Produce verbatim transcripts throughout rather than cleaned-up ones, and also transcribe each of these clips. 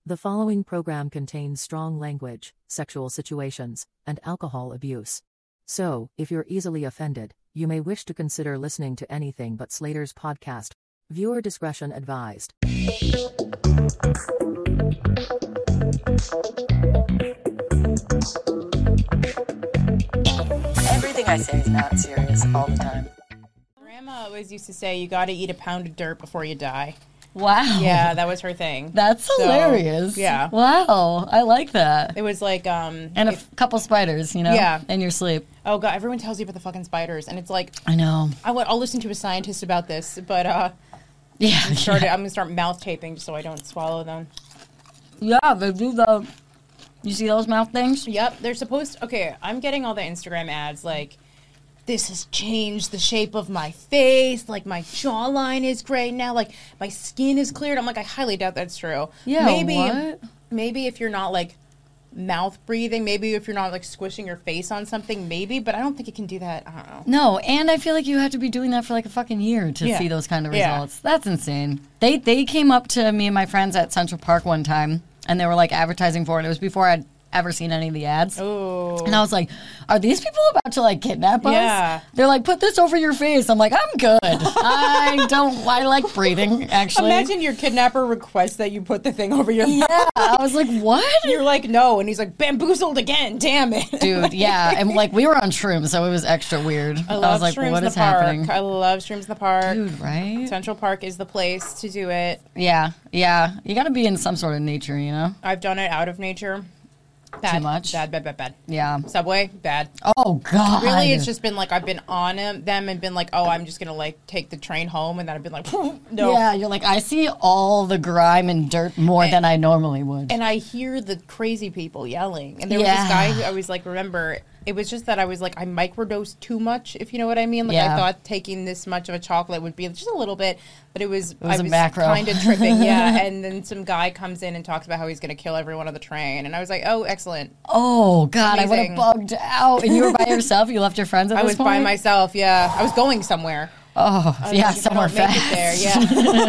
The following program contains strong language, sexual situations, and alcohol abuse. So, if you're easily offended, you may wish to consider listening to anything but Slater's podcast. Viewer discretion advised. Everything I say is not serious all the time. Grandma always used to say, you gotta eat a pound of dirt before you die. Wow. Yeah, that was her thing. That's So, hilarious. yeah. Wow. I like that. It was like, um... And a if- f- couple spiders, you know? Yeah. In your sleep. oh, God, everyone tells you about the fucking spiders. And it's like, I know. I w- I'll listen to a scientist about this, but uh, Yeah. I'm, started, I'm gonna start mouth taping just so I don't swallow them. Yeah, they do the... You see those mouth things? Yep, they're supposed to... Okay, I'm getting all the Instagram ads, like... This has changed the shape of my face. Like, my jawline is great now. Like, my skin is cleared. I'm like, I highly doubt that's true. Yeah, maybe, what? Maybe if you're not, like, mouth breathing. Maybe if you're not, like, squishing your face on something. Maybe. But I don't think it can do that. I don't know. No, and I feel like you have to be doing that for like a fucking year to Yeah. see those kind of Yeah. results. That's insane. They they came up to me and my friends at Central Park one time, and they were like advertising for it. It was before I'd ever seen any of the ads. Oh. And I was like, are these people about to like kidnap us? Yeah. They're like, put this over your face. I'm like, I'm good. I don't, I like breathing, actually. Imagine your kidnapper requests that you put the thing over your mouth. Yeah. I was like, what? You're like, no. And he's like, bamboozled again. Damn it. Dude, yeah. And like, we were on shrooms, so it was extra weird. I love was like, shrooms what in the is park. happening? I love shrooms in the park. Dude, right? Central Park is the place to do it. Yeah, yeah. You got to be in some sort of nature, you know? I've done it out of nature. Bad, Too much? Bad, bad, bad, bad. Yeah. Subway, bad. Oh, God. Really, it's just been like I've been on them them and been like, oh, I'm just gonna like take the train home, and then I've been like, no. Yeah, you're like, I see all the grime and dirt more And- than I normally would. And I hear the crazy people yelling. And there was Yeah. this guy who I was like, remember, it was just that I was like, I microdosed too much, if you know what I mean. Like, Yeah. I thought taking this much of a chocolate would be just a little bit, but it was, was I a was macro. kind of tripping. Yeah. And then some guy comes in and talks about how he's going to kill everyone on the train. And I was like, oh, excellent. Oh, God, I would have Amazing. bugged out. And you were by yourself? You left your friends at I this was point? by myself. Yeah. I was going somewhere. Oh, I was yeah, like, if I somewhere don't make fast.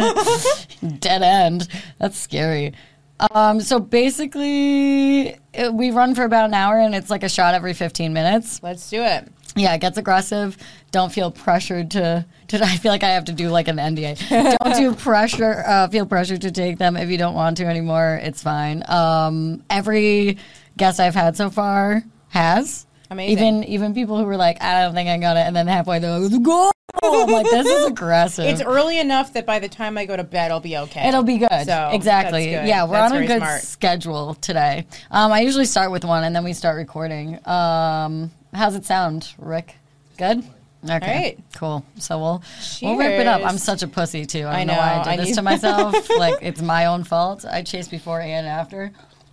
it there, yeah. Dead end. That's scary. Um, so basically, it, we run for about an hour, and it's like a shot every fifteen minutes. Let's do it. Yeah, it gets aggressive. Don't feel pressured to, to. I feel like I have to do like an N D A. Don't do pressure. Uh, feel pressured to take them if you don't want to anymore. It's fine. Um, every guest I've had so far has. Amazing. Even even people who were like, I don't think I got it, and then halfway they're like, go. I'm like, this is aggressive. It's early enough that by the time I go to bed, I'll be okay. It'll be good. So, exactly. that's good. Yeah, we're That's on a very good smart. schedule today. Um, I usually start with one and then we start recording. Um, how's it sound, Rick? Good? Okay. All right. Cool. So we'll we'll wrap it up. I'm Cheers. such a pussy too. I I don't know, why know. I did I this need- to myself. Like it's my own fault. I chase before and after.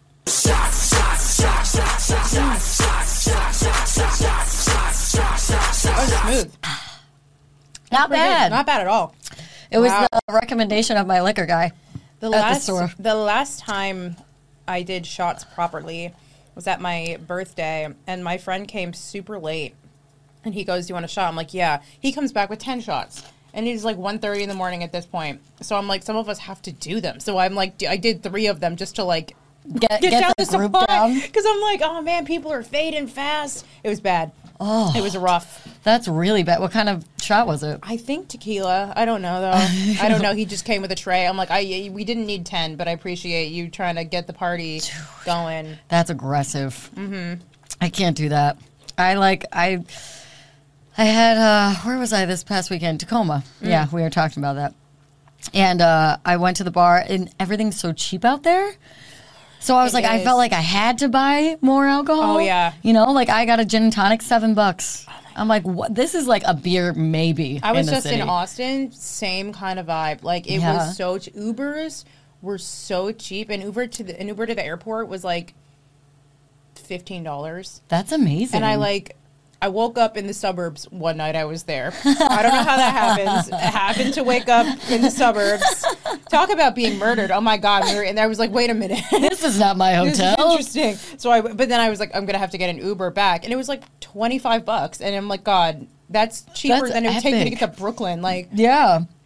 That was smooth. Not Pretty good. bad. Not bad at all. It was Wow. the recommendation of my liquor guy. The At the last store. the last time I did shots properly was at my birthday, and my friend came super late, and he goes, "Do you want a shot?" I'm like, "Yeah." He comes back with ten shots, and it's like one thirty in the morning at this point. So I'm like, some of us have to do them. So I'm like, I did three of them just to like Get, get, get down the the group supply down. because I'm like, oh man, people are fading fast. It was bad. Oh, It was rough. that's really bad. What kind of shot was it? I think tequila. I don't know though. I don't know. He just came with a tray. I'm like, I we didn't need ten, but I appreciate you trying to get the party going. That's aggressive. Mm-hmm. I can't do that. I like I. I had uh, where was I this past weekend? Tacoma. Mm. Yeah, we were talking about that. And uh, I went to the bar, and everything's so cheap out there. So I was It like, I is. felt like I had to buy more alcohol. Oh, yeah. You know, like I got a gin and tonic, seven bucks. I'm like, what? This is like a beer, maybe. I was in the just city. in Austin, same kind of vibe. Like it Yeah. was so ch- Ubers were so cheap, and Uber to the an Uber to the airport was like fifteen dollars. That's amazing. And I like, I woke up in the suburbs one night. I was there. I don't know how that happens. It happened to wake up in the suburbs. Talk about being murdered. Oh my God! We were, and I was like, wait a minute. This is not my This is hotel. interesting. So I, but then I was like, I'm gonna have to get an Uber back, and it was like twenty five bucks, and I'm like, God, that's cheaper That's than it would take me to epic. get to Brooklyn. Like, Yeah.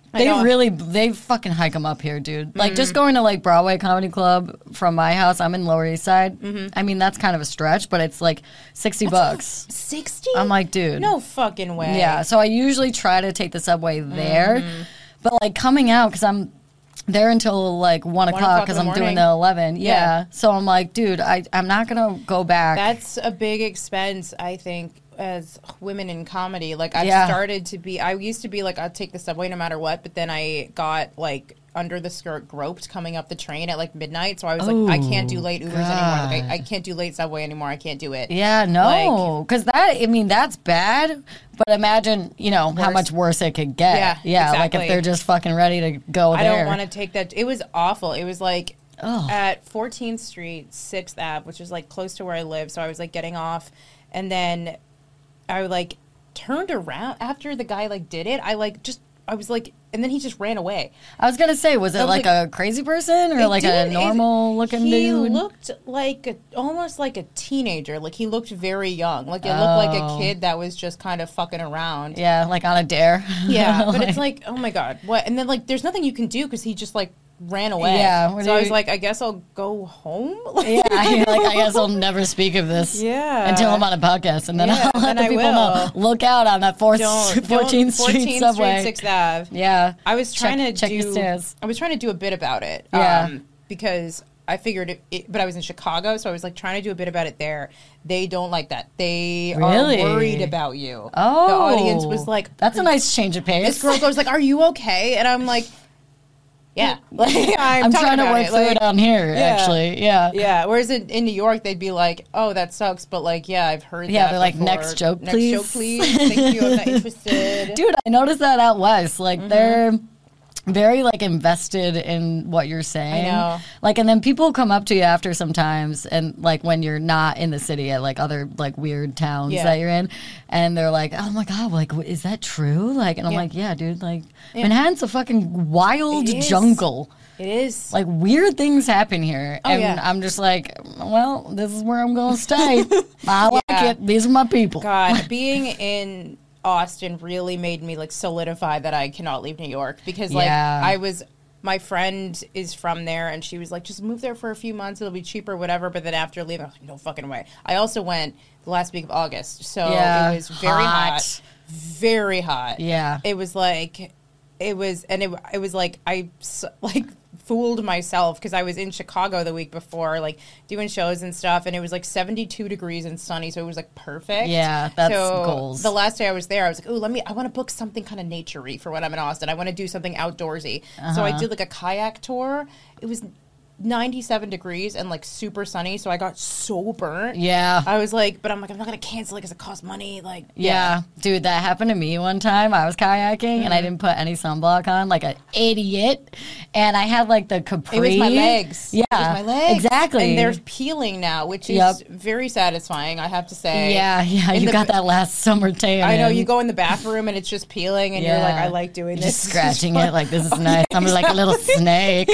I They know. really, they fucking hike them up here, dude. Like, Mm-hmm. just going to, like, Broadway Comedy Club from my house, I'm in Lower East Side. Mm-hmm. I mean, that's kind of a stretch, but it's, like, sixty bucks. sixty? I'm like, dude. No fucking way. Yeah, so I usually try to take the subway there. Mm-hmm. But, like, coming out, because I'm there until, like, one o'clock o'clock because in the I'm doing morning. the eleven. Yeah. Yeah. So I'm like, dude, I, I'm not going to go back. That's a big expense, I think, as women in comedy. Like, I've Yeah. started to be, I used to be like, I'll take the subway no matter what, but then I got, like, under the skirt groped coming up the train at, like, midnight. So I was like, I can't do Oh, late Ubers anymore. Like, I, I can't do late subway anymore. I can't do it. Yeah, no, because that, I mean, that's bad. But imagine, you know, how Worse. much worse it could get. Yeah, yeah, like if exactly. they're just fucking ready to go I there. don't want to take that. It was awful. It was like Ugh. at fourteenth Street, sixth Ave, which is like close to where I live. So I was like getting off, and then I like turned around after the guy like did it. I like just I was like, and then he just ran away. I was gonna say, was it I was like, like- a crazy person or It like a didn't- it- he normal looking dude? looked like a, almost like a teenager. Like he looked very young. Like it looked like a Oh. kid that was just kind of fucking around. Yeah, like on a dare. Yeah, but it's like, oh my god, what? And then like, there's nothing you can do because he just like ran away. Yeah, what so do I was you- like, I guess I'll go home. yeah, I, like I guess I'll never speak of this. Yeah. Until I'm on a podcast, and then Yeah, I'll let then the I people will. know. Look out on that fourth, Don't, fourteenth don't- Street subway. sixth Ave. Yeah, I was trying check, to check do. your stairs. I was trying to do a bit about it. Yeah. Um, because I figured it, it, but I was in Chicago, so I was like trying to do a bit about it there. They don't like that. They Really? are worried about you. Oh, the audience was like, "That's a nice change of pace." This girl goes like, "Are you okay?" And I'm like, "Yeah." Like, I'm, I'm talking trying to about work it. through Like, it on here. yeah. Actually, yeah. Yeah. Whereas in, in New York, they'd be like, "Oh, that sucks," but like, yeah, I've heard. Yeah, that they're like, before. "Next joke, Next please." joke, please. Thank you. I'm not interested. Dude, I noticed that out west. Like Mm-hmm. they're very like invested in what you're saying. I know. Like, and then people come up to you after sometimes, and like when you're not in the city at like other like weird towns Yeah. that you're in, and they're like, "Oh my god, like wh- is that true?" Like, and I'm Yeah. like, "Yeah, dude. Like Yeah. Manhattan's a fucking wild It is. jungle." It is. Like weird things happen here, Oh, and yeah. I'm just like, well, this is where I'm gonna stay. I like Yeah. it. These are my people. God, being in Austin really made me like solidify that I cannot leave New York because like Yeah. I was my friend is from there and she was like, just move there for a few months, it'll be cheaper, whatever. But then after leaving, I was like, no fucking way. I also went the last week of August, so Yeah. it was very Hot. hot, very hot. Yeah. It was like, it was, and it, it was like I s- like fooled myself because I was in Chicago the week before, like doing shows and stuff, and it was like seventy-two degrees and sunny, so it was like perfect. Yeah, that's so goals. The last day I was there, I was like, oh, let me, I want to book something kind of naturey for when I'm in Austin. I want to do something outdoorsy. So I Uh-huh. did like a kayak tour. It was ninety-seven degrees and like super sunny, so I got so burnt. Yeah. I was like, but I'm like, I'm not gonna cancel it because it costs money. Like, Yeah, dude, that happened to me one time. I was kayaking and Mm-hmm. I didn't put any sunblock on, like an idiot. And I had like the capri. It was my legs. Yeah, it was my legs. exactly. And they're peeling now, which is Yep. very satisfying, I have to say. yeah, yeah. In You the- got that last summer tan. I know in. you go in the bathroom and it's just peeling, and you're like, Yeah. I like doing You're this. just This is scratching fun. it like this is Oh, nice. yeah, I'm like a little snake.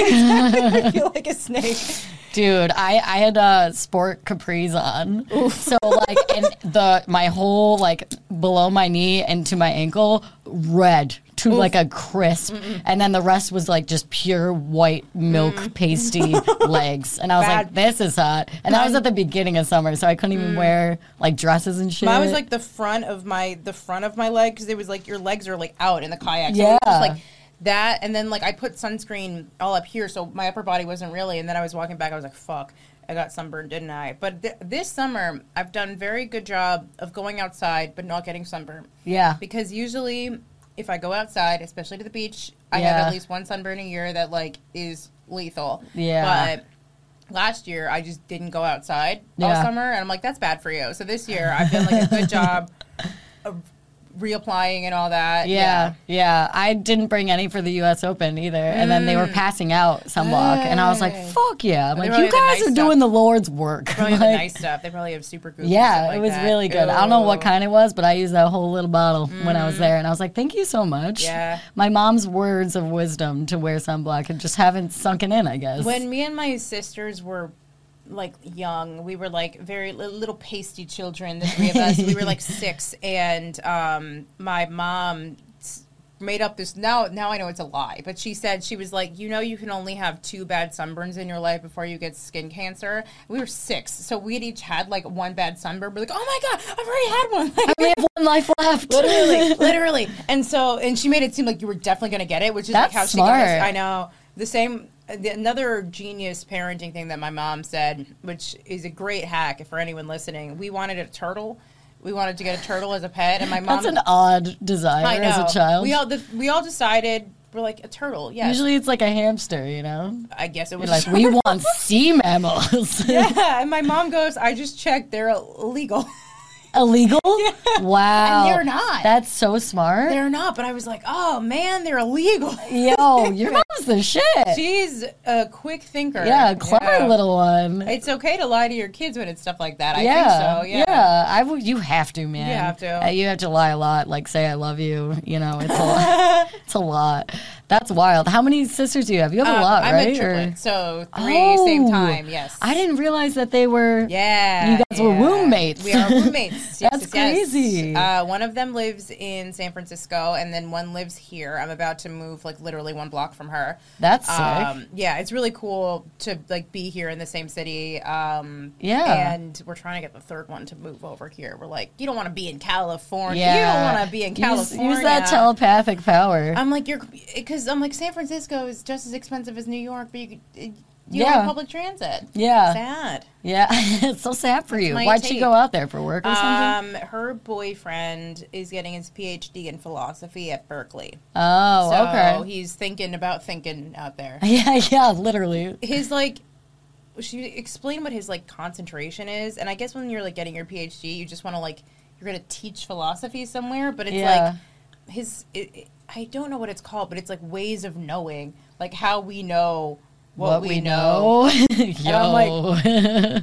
I feel like a snake. Dude, I, I had uh, sport capris on, so like, and the my whole like below my knee and to my ankle red to like a crisp, and then the rest was like just pure white milk pasty legs, and I was like, Bad. this is hot, and that was at the beginning of summer, so I couldn't even wear like dresses and shit. Mine was like the front of my the front of my leg because it was like your legs are like out in the kayak. So Yeah. it was just like that, and then like I put sunscreen all up here, so my upper body wasn't really. And then I was walking back, I was like, "Fuck, I got sunburned, didn't I?" But th- this summer, I've done a very good job of going outside but not getting sunburned. yeah, Because usually, if I go outside, especially to the beach, I Yeah. have at least one sunburn a year that like is lethal. Yeah. But last year, I just didn't go outside Yeah. all summer, and I'm like, that's bad for you. So this year, I've done like a good job of reapplying and all that. Yeah, yeah. I didn't bring any for the U S Open either. And then they were passing out sunblock. And I was like, Hey. fuck yeah. I'm They like, probably you have the guys nice are doing stuff. the Lord's work. Probably have the Like, nice stuff. They probably have super good. yeah, it was really good. I don't know what kind it was, but I used that whole little bottle when I was there. And I was like, thank you so much. Yeah. My mom's words of wisdom to wear sunblock and just haven't sunken in, I guess. When me and my sisters were like young, we were like very li- little pasty children, the three of us. We were like six, and um, my mom s- made up this now. Now I know it's a lie, but she said she was like, you know, you can only have two bad sunburns in your life before you get skin cancer. We were six, so we had each had like one bad sunburn. We're like, oh my god, I've already had one. Like, I only have one life left. literally, literally. And so, and she made it seem like you were definitely going to get it, which is That's like how smart. she got us. I know the same. The, another genius parenting thing that my mom said, which is a great hack for anyone listening. We wanted a turtle. We wanted to get a turtle as a pet, and my mom. That's an odd desire I know. as a child. We all the, we all decided we're like a turtle. Yeah. Usually it's like a hamster, you know? I guess it was You're like, we want sea mammals. Yeah, and my mom goes, I just checked, they're illegal. Illegal? Wow. And they're not. That's so smart. They're not, but I was like, oh man, they're illegal. Yo, your mom's the shit. She's a quick thinker. Yeah, clever Yeah. little one. It's okay to lie to your kids when it's stuff like that. I yeah, think so. Yeah. I w- you have to, man. You have to. Uh, you have to lie a lot, like say I love you. You know, it's a lot. It's a lot. That's wild. How many sisters do you have? You have a Um, lot, I'm right? a triplet, Or- so three Oh, same time. Yes. I didn't realize that they were. Yeah. You guys were yeah. roommates. We are roommates. Yes, That's yes, yes. crazy. Uh, one of them lives in San Francisco, and then one lives here. I'm about to move, like, literally one block from her. That's sick. Um, yeah, it's really cool to, like, be here in the same city. Um, Yeah. And we're trying to get the third one to move over here. We're like, you don't want to be in California. Yeah. You don't want to be in Use- California. Use, that telepathic power. I'm like, you're, because I'm like, San Francisco is just as expensive as New York, but you, could- you Yeah. don't have public transit. Yeah. Sad. Yeah, it's so sad for you. my Why'd she take. go out there for work or something? Um, her boyfriend is getting his P H D in philosophy at Berkeley. Oh, so okay. he's thinking about thinking out there. Yeah, yeah, literally. His like, she explained what his like concentration is, and I guess when you're like getting your P H D, you just want to like you're gonna teach philosophy somewhere, but it's Yeah. like his. It, it, I don't know what it's called, but it's like ways of knowing, like how we know what, we, know. Yo. I'm like, uh,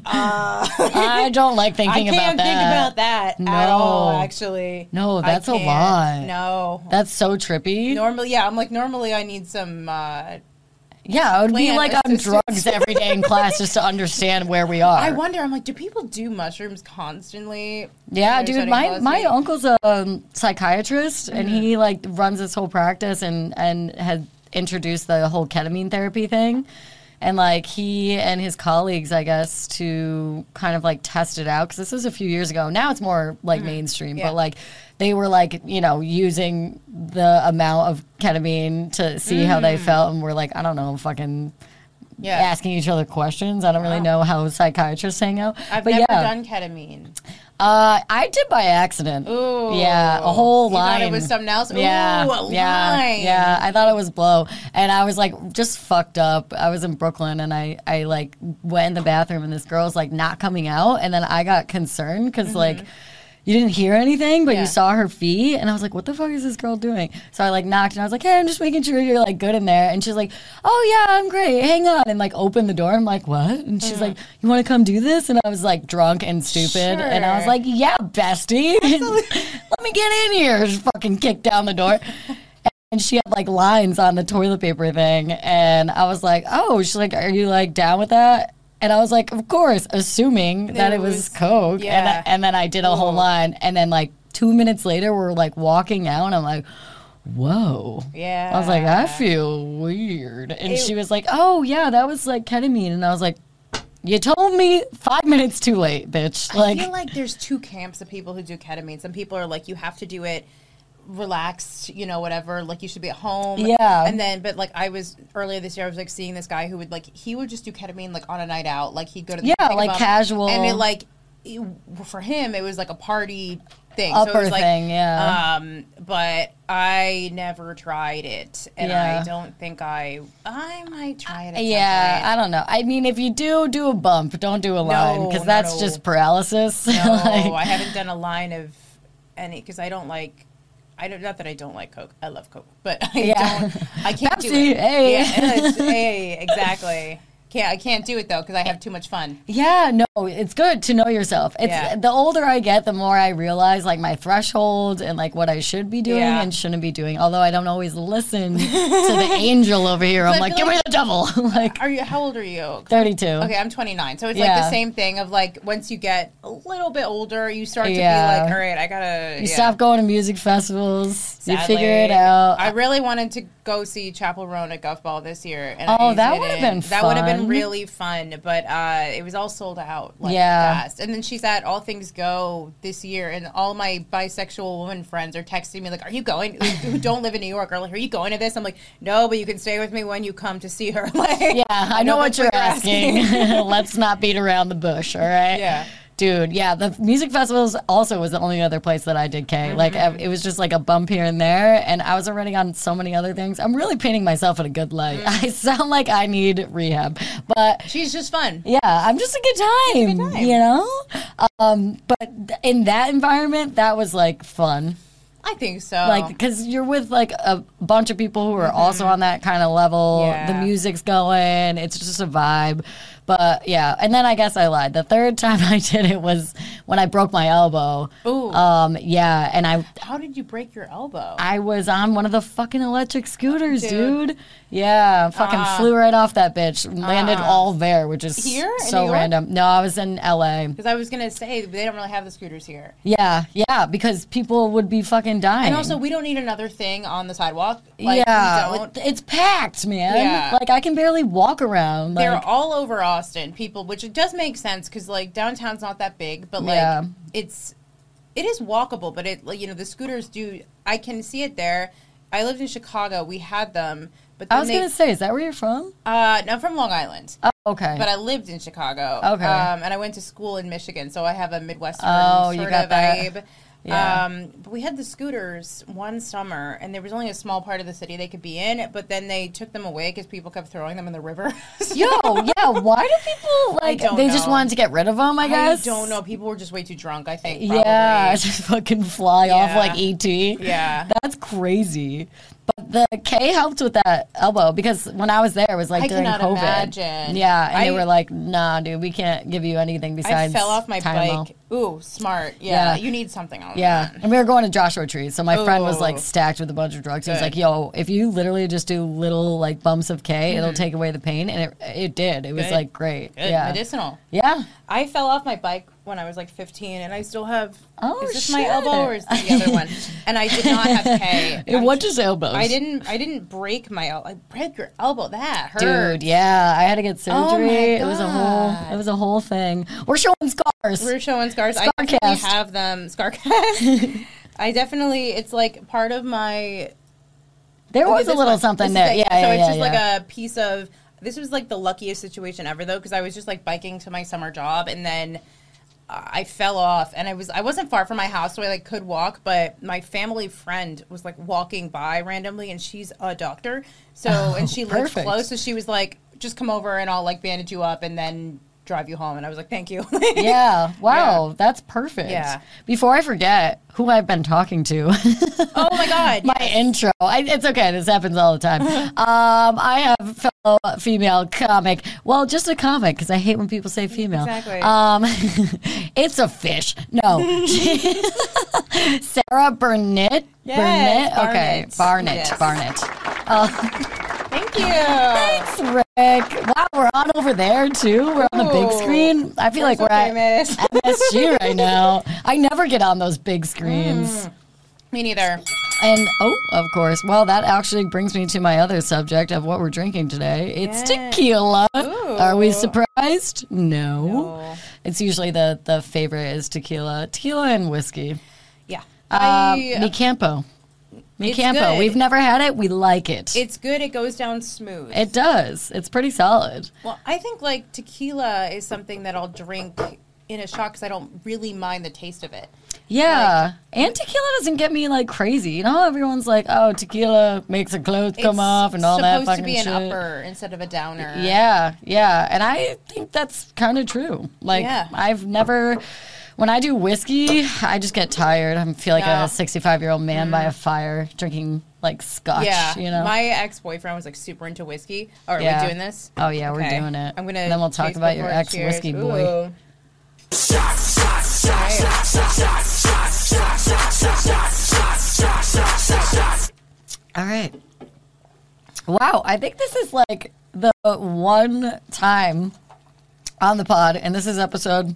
I don't like I thinking can't about that. think about that No. at all. Actually, No, I that's a can't. lot. No, That's so trippy. normally, yeah. I'm like, normally I need some. Uh, Yeah, I would be plant like on assistance. drugs every day in class just to understand where we are. I wonder. I'm like, do people do mushrooms constantly? Yeah, when they're dude, studying my, philosophy? my uncle's a um, psychiatrist, and Mm-hmm. he like runs this whole practice and and had introduced the whole ketamine therapy thing, and like he and his colleagues, I guess, to kind of like test it out because this was a few years ago. Now it's more like mainstream, Mm-hmm. Yeah. but like they were like you know using the amount of ketamine to see how they felt, and we're like, I don't know, fucking. Mm. Yeah. Asking each other questions. I don't really know how psychiatrists hang out. I've but never yeah. done ketamine. Uh, I did by accident. Ooh. Yeah, a whole You line. thought it was something else? Yeah, Ooh, a yeah, line. yeah. I thought it was blow, and I was like just fucked up. I was in Brooklyn, and I, I like went in the bathroom, and this girl's like not coming out, and then I got concerned because like. You didn't hear anything, but Mm-hmm. Yeah. you saw her feet, and I was like, "What the fuck is this girl doing?" So I like knocked, and I was like, "Hey, I'm just making sure you're like good in there." And she's like, "Oh yeah, I'm great. Hang on," and like opened the door. I'm like, "What?" And she's like, "You want to come do this?" And I was like drunk and stupid, and I was Sure. like, "Yeah, bestie, let me get in here." Just fucking kicked down the door. And she had like lines on the toilet paper thing, and I was like, "Oh," she's like, "Are you like down with that?" And I was like, "Of course," assuming that It it was, was- coke. yeah. And, I- and then I did a whole Whoa. line, and then like two minutes later, we're like walking out, and I'm like, "Whoa." Yeah. I was like, "I feel weird," and It- she was like, "Oh yeah, that was like ketamine," and I was like, "You told me five minutes too late, bitch." Like, I feel like there's two camps of people who do ketamine. Some people are like, you have to do it relaxed, you know, whatever. Like, you should be at home. Yeah. And then, but like, I was earlier this year, I was like seeing this guy who would like, he would just do ketamine like on a night out. Like, he'd go to the Yeah, Thingamabob, like casual. and it like it- for him, it was like a party thing. Upper so it was like, thing, yeah. Um, but I never tried it, and Yeah. I don't think I. I might try it. At some yeah, point. I don't know. I mean, if you do, do a bump. Don't do a line, because no, that's no. just paralysis. No, Like- I haven't done a line of any because I don't like. I don't. Not that I don't like Coke. I love Coke, but I Yeah. don't. I can't do Pepsi, it. hey. Yeah, it's- hey, exactly. Can't I can't do it though because I have too much fun. Yeah, no, it's good to know yourself. It's Yeah. the older I get, the more I realize like my threshold and like what I should be doing Yeah. and shouldn't be doing. Although I don't always listen to the angel over here. I'm I like, feel give like- me the devil. Like Are you? How old are you? thirty-two. Okay, I'm twenty-nine. So it's like Yeah. the same thing of like once you get a little bit older, you start to Yeah. be like, all right, I gotta. You yeah. stop going to music festivals. You Sadly. figure it out. I really wanted to go see Chapel Roan at Guff Ball this year. And Oh, I that would've didn't. been That would have been fun. really fun, but uh, it was all sold out. Like, Yeah. fast. And then she's at All Things Go this year, and all my bisexual woman friends are texting me like, "Are you going?" Who don't live in New York are like, "Are you going to this?" I'm like, "No, but you can stay with me when you come to see her." Like, Yeah, I, know, what that's you're asking. Let's not beat around the bush, all right? Yeah. Dude, yeah, the music festivals also was the only other place that I did K. Mm-hmm. Like, I- it was just like a bump here and there, and I was already on so many other things. I'm really painting myself in a good light. Mm. I sound like I need rehab, but She's just fun. yeah, I'm just a good time, good time. you know? Um, but th- in that environment, that was like fun. I think so. Like, because you're with like a bunch of people who are also on that kind of level. Yeah. The music's going. It's just a vibe. But yeah, and then I guess I lied. The third time I did it was when I broke my elbow. Ooh. Um, yeah, and I How did you break your elbow? I was on one of the fucking electric scooters, Dude. dude. Yeah, fucking Uh, flew right off that bitch. Landed all there, which is Here in so New York? random. No, I was in L A. Because I was gonna say they don't really have the scooters here, Yeah, yeah, because people would be fucking dying. and also we don't need another thing on the sidewalk. Like, yeah, we don't. it- it's packed, man. Yeah. Like I can barely walk around. They're Like, all over Austin, people, which it does make sense because like downtown's not that big, but like Yeah. it's it is walkable. But it like you know the scooters do. I can see it there. I lived in Chicago. We had them, but then I was they, gonna say, is that where you're from? uh, no, I'm from Long Island. Oh, okay. But I lived in Chicago. Okay. Um, and I went to school in Michigan, so I have a Midwestern Oh, you sort got of that. vibe. Yeah. Um, but we had the scooters one summer, and there was only a small part of the city they could be in, but then they took them away because people kept throwing them in the river. So- Yo, yeah. Why do people like? don't They just know. wanted to get rid of them. I I guess. don't know. People were just way too drunk, I think. Yeah, Probably. just fucking fly off Yeah. like E T. Yeah. That's crazy. But the K helped with that elbow because when I was there, it was like I during cannot COVID. imagine. Yeah, and they I- were like, "Nah, dude, we can't give you anything I besides." fell off my Tylenol." bike. Ooh, smart. Yeah, Yeah. you need something on Yeah, that. and we were going to Joshua Tree, so my friend was like Ooh. stacked with a bunch of drugs. He was Good. like, "Yo, if you literally just do little like bumps of K, it'll take away the pain," and it it did. It was Good. like great. Good. Yeah, Medicinal. yeah. I fell off my bike when I was like fifteen, and I still have. Oh, is this my shit. elbow or is this the other one? And I did not have K. It I'm was just elbows. I didn't. I didn't break my elbow. I broke your elbow. That hurt. Dude, yeah, I had to get surgery. Oh my It was a whole, God. it was a whole thing. We're showing scars. We're showing scars. I definitely Scarcast. have them. Scarcast. I definitely. It's like part of my. there Okay, was a this little one. something This is there. it. Yeah, So yeah, it's yeah, just yeah. like a piece of. This was like the luckiest situation ever though, because I was just like biking to my summer job, and then uh, I fell off, and I was I wasn't far from my house, so I like could walk, but my family friend was like walking by randomly, and she's a doctor, so and she lived Oh, perfect. close, so she was like, just come over and I'll like bandage you up and then drive you home, and I was like, thank you. Yeah, wow, that's perfect. Yeah. Before I forget who I've been talking to, Oh my god. my intro. I, it's okay. This happens all the time. um, I have fellow female comic. Well, just a comic because I hate when people say female. Exactly. Um, it's a fish. No, Sarah Burnett. Yes, Burnett. Okay, Barnett. Barnett. Yes. Barnett. Thank you. Thanks, Rick. Wow, we're on over there too. We're on the big Ooh. screen. I feel We're like so we're famous. at M S G right now. I never get on those big screens. Me neither. And oh, of course. Well, that actually brings me to my other subject of what we're drinking today. It's Yeah. tequila. Ooh. Are we surprised? No. No. It's usually the the favorite is tequila, tequila and whiskey. Yeah. Uh, I, Mi Campo. Mi It's Campo. good. We've never had it. We like it. it's good. It goes down smooth. It does. It's pretty solid. Well, I think like tequila is something that I'll drink in a shot because I don't really mind the taste of it. Yeah, and tequila doesn't get me like crazy. You know, how everyone's like, "Oh, tequila makes the clothes come It's off and all that supposed fucking to be an shit." upper instead of a downer. Yeah, yeah, and I think that's kind of true. Like, Yeah. I've never, when I do whiskey, I just get tired. I feel like Yeah. a sixty-five-year-old man by a fire drinking like scotch, Yeah, you know? my ex-boyfriend was like super into whiskey. Oh, are Yeah. we doing this? Oh, yeah, we're Okay. doing it. I'm gonna. And then we'll talk taste about your before- ex-whiskey cheers. boy. Ooh. All right. Wow, I think this is like the one time on the pod, and this is episode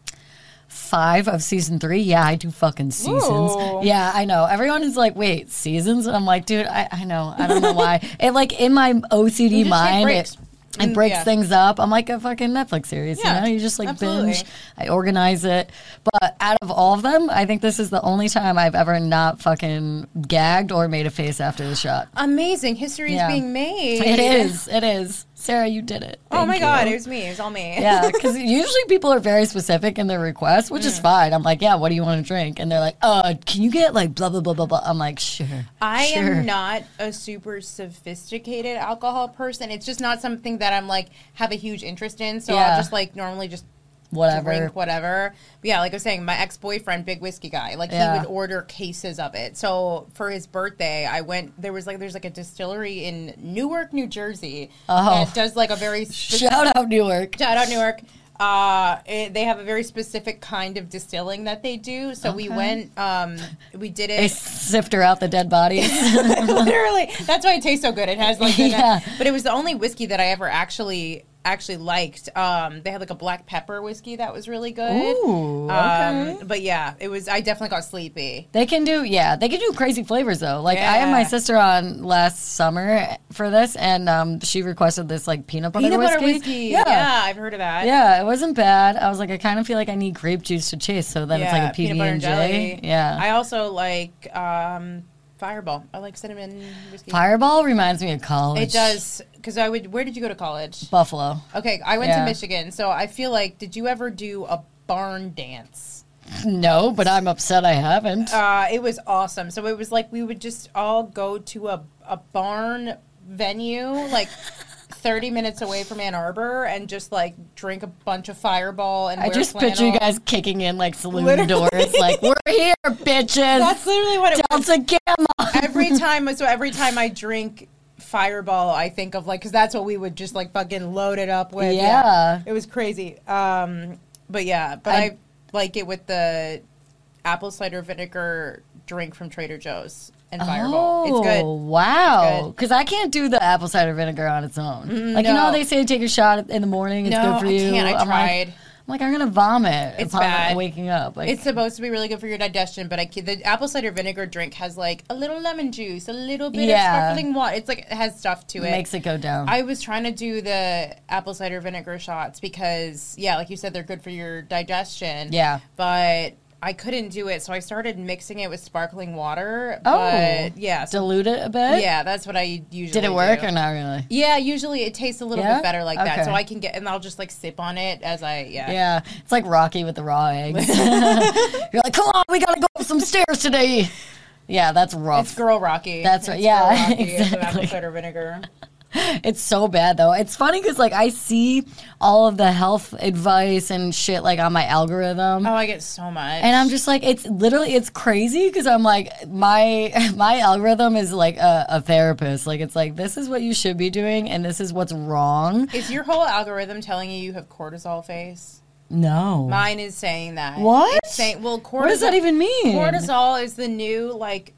five of season three. Yeah, I do fucking seasons. Ooh. Yeah, I know. Everyone is like, wait, seasons? And I'm like, dude, I, I know. I don't know why. It like in my O C D You just take mind, breaks. it, it Mm, breaks yeah. things up. I'm like a fucking Netflix series, Yeah, you know? You just like absolutely. binge. I organize it. But out of all of them, I think this is the only time I've ever not fucking gagged or made a face after the shot. Amazing. History Yeah. is being made. It is. It is. Sarah, you did it. Oh Thank my you. God, it was me. It was all me. Yeah, because usually people are very specific in their requests, which Mm. is fine. I'm like, yeah, what do you want to drink? And they're like, uh, can you get like blah, blah, blah, blah, blah. I'm like, sure. I sure. am not a super sophisticated alcohol person. It's just not something that I'm like have a huge interest in. So Yeah. I'll just like normally just Whatever. drink whatever. But yeah, like I was saying, my ex boyfriend, big whiskey guy, like Yeah. he would order cases of it. So for his birthday, I went. There was like there's like a distillery in Newark, New Jersey Oh. that does like a very spe- Shout out Newark. shout out Newark. Uh, it, they have a very specific kind of distilling that they do. So we Okay. went. Um, we did They it. sift her out the dead bodies. Literally, that's why it tastes so good. It has like, the- Yeah. but it was the only whiskey that I ever actually actually liked. Um, they had like a black pepper whiskey that was really good. Ooh, Um, okay. but yeah, it was. I definitely got sleepy. They can do, yeah, they can do crazy flavors though. Like I had my Yeah. sister on last summer for this, and um, she requested this like peanut butter Peanut whiskey. butter whiskey. Yeah. Yeah. I've heard of that. Yeah, it wasn't bad. I was like, I kind of feel like I need grape juice to chase, so then it's like a peanut butter P B and J. Yeah. I also like um, Fireball. I like cinnamon whiskey. Fireball reminds me of college. It does because I would. Where did you go to college? Buffalo. Okay, I went Yeah. to Michigan, so I feel like. Did you ever do a barn dance? No, but I'm upset I haven't. Uh, it was awesome. So it was like we would just all go to a, a barn venue, like thirty minutes away from Ann Arbor, and just like drink a bunch of Fireball and I wear just flannel. picture you guys kicking in like saloon Literally. doors, like we're here, bitches. That's literally what it was. Delta Gamma. Every time, so every time I drink Fireball, I think of like because that's what we would just like fucking load it up with. Yeah. it was crazy. Um, but yeah, but I- I like it with the apple cider vinegar drink from Trader Joe's and Fireball. It's Oh, good. wow. It's good. Because I can't do the apple cider vinegar on its own. like, you know how no. they say take a shot in the morning, it's No, good for I you? can't. I I'm tried. Like, I'm like, I'm going to vomit It's upon bad. waking up. Like, It's supposed to be really good for your digestion, but I ca- the apple cider vinegar drink has like a little lemon juice, a little bit Yeah. of sparkling water. It's like it has stuff to it. makes it go down. I was trying to do the apple cider vinegar shots because, yeah, like you said, they're good for your digestion. Yeah. But I couldn't do it, so I started mixing it with sparkling water. oh. But, yeah. So, Dilute it a bit? yeah, that's what I usually Did it work do. or not really? Yeah, usually it tastes a little Yeah? bit better like that. Okay. So I can get, and I'll just like sip on it as I, yeah. Yeah. It's like Rocky with the raw eggs. You're like, come on, we got to go up some stairs today. Yeah, that's rough. It's Girl Rocky. That's It's right, yeah, Girl Rocky with exactly. apple cider vinegar. It's so bad though. It's funny because like I see all of the health advice and shit like on my algorithm. Oh, I get so much. And I'm just like, it's literally, it's crazy because I'm like, my my algorithm is like a, a therapist. Like, it's like, this is what you should be doing and this is what's wrong. Is your whole algorithm telling you you have cortisol face? No. Mine is saying that. What? It's saying, well, cortisol. What does that even mean? Cortisol is the new, like,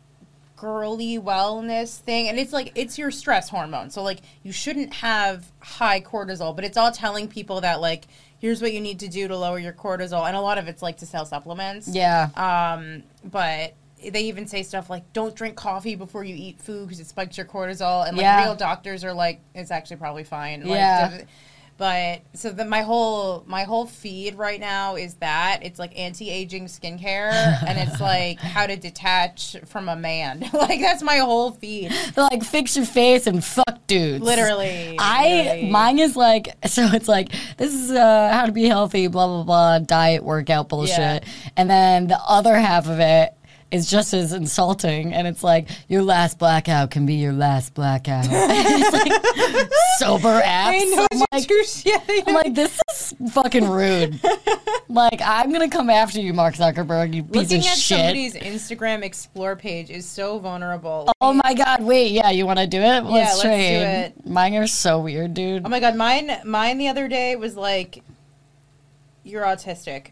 girly wellness thing. And it's like, it's your stress hormone. So, like, you shouldn't have high cortisol, but it's all telling people that, like, here's what you need to do to lower your cortisol. And a lot of it's, like, to sell supplements. Yeah. Um, but they even say stuff like, don't drink coffee before you eat food because it spikes your cortisol. And, like, Yeah. real doctors are like, it's actually probably fine. Like, Yeah. does- But so the, my whole my whole feed right now is that it's like anti-aging skincare and it's like how to detach from a man. Like that's my whole feed. They're like, fix your face and fuck dudes. Literally. I literally. mine is like, so it's like, this is uh, how to be healthy, blah blah blah, diet, workout bullshit, Yeah. and then the other half of it is just as insulting, and it's like, your last blackout can be your last blackout. It's like sober apps. I know I'm it's like, true shit. I'm like, this is fucking rude. Like, I'm gonna come after you, Mark Zuckerberg, you piece Looking of at shit. somebody's Instagram Explore page is so vulnerable. Oh my god, wait, yeah, you want to do it? Let's let's do trade. it. Mine are so weird, dude. Oh my god, mine mine the other day was like, you're autistic.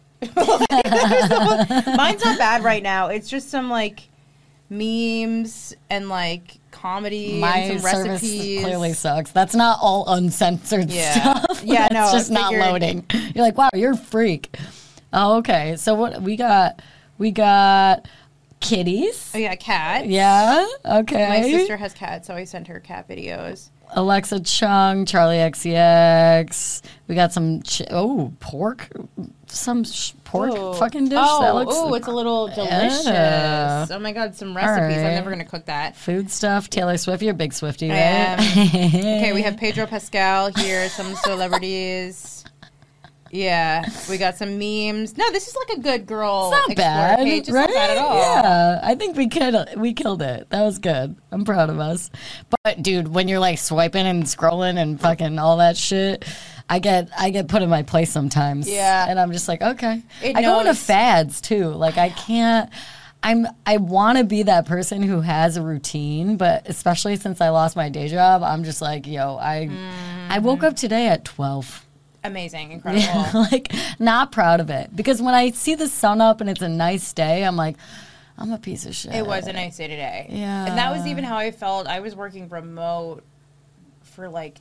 Mine's not bad right now. It's just some like memes and like comedy My and some service recipes. clearly sucks. That's not all uncensored Yeah. stuff. Yeah, That's no, I just not figured- loading. You're like, wow, you're a freak. Oh, okay. So what we got? We got kitties. Oh yeah, cat. Yeah. Okay. My sister has cats, so I send her cat videos. Alexa Chung, Charlie X C X. We got some ch- oh pork, some sh- pork Ooh. fucking dish Oh, that looks ooh, it's a little delicious. Yeah. Oh my god, some recipes. right. I'm never gonna cook that. food stuff. Taylor Swift, you're a big Swiftie, I right? am. Okay, we have Pedro Pascal here, some celebrities. Yeah, we got some memes. No, this is like a good girl. It's not Explore bad, page. It's right? not bad at all. Yeah, I think we killed we killed it. That was good. I'm proud of us. But dude, when you're like swiping and scrolling and fucking all that shit, I get I get put in my place sometimes. Yeah. and I'm just like, okay. It I go into knows. fads too. Like I can't. I'm I want to be that person who has a routine, but especially since I lost my day job, I'm just like, yo, I Mm-hmm. I woke up today at twelve. Amazing, incredible. Yeah, like not proud of it because when I see the sun up and it's a nice day, I'm like, I'm a piece of shit. It was a nice day today. Yeah. And that was even how I felt. I was working remote for like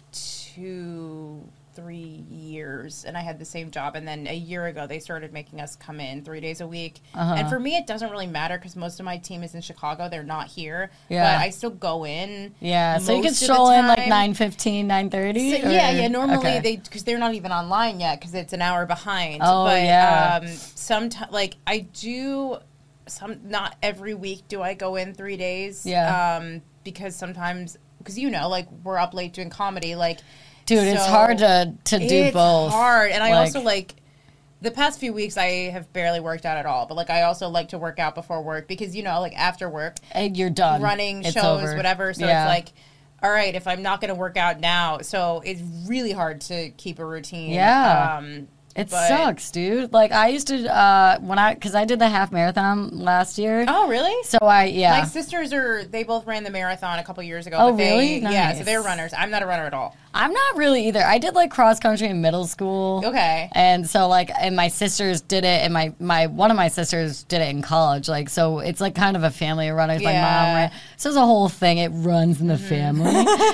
two, three years, and I had the same job. And then a year ago, they started making us come in three days a week. Uh-huh. And for me, it doesn't really matter because most of my team is in Chicago. They're not here. Yeah. But I still go in. Yeah, so you most could of the stroll in like time. nine fifteen, nine thirty? So, yeah, yeah. Normally they because they're not even online yet because it's an hour behind. Oh, but, yeah. Um, sometimes, like I do, some not every week do I go in three days. Yeah. Um, because sometimes because you know like we're up late doing comedy like. Dude, it's so hard to, to do it's both. hard, and I Like- also like. The past few weeks, I have barely worked out at all. But like, I also like to work out before work because you know, like after work, And you're done. running It's shows, over. whatever. So Yeah. it's like, all right, if I'm not going to work out now, so it's really hard to keep a routine. Yeah. Um, It but- sucks, dude. Like I used to uh when I because I did the half marathon last year. Oh, really? So I yeah. My sisters are, they both ran the marathon a couple years ago. Oh, but they, really? Yeah, so Nice. they're runners. I'm not a runner at all. I'm not really either. I did like cross country in middle school. Okay. And so like and my sisters did it and my my one of my sisters did it in college. Like so it's like kind of a family of runners. My mom Yeah. ran. So it's a whole thing. It runs in the family.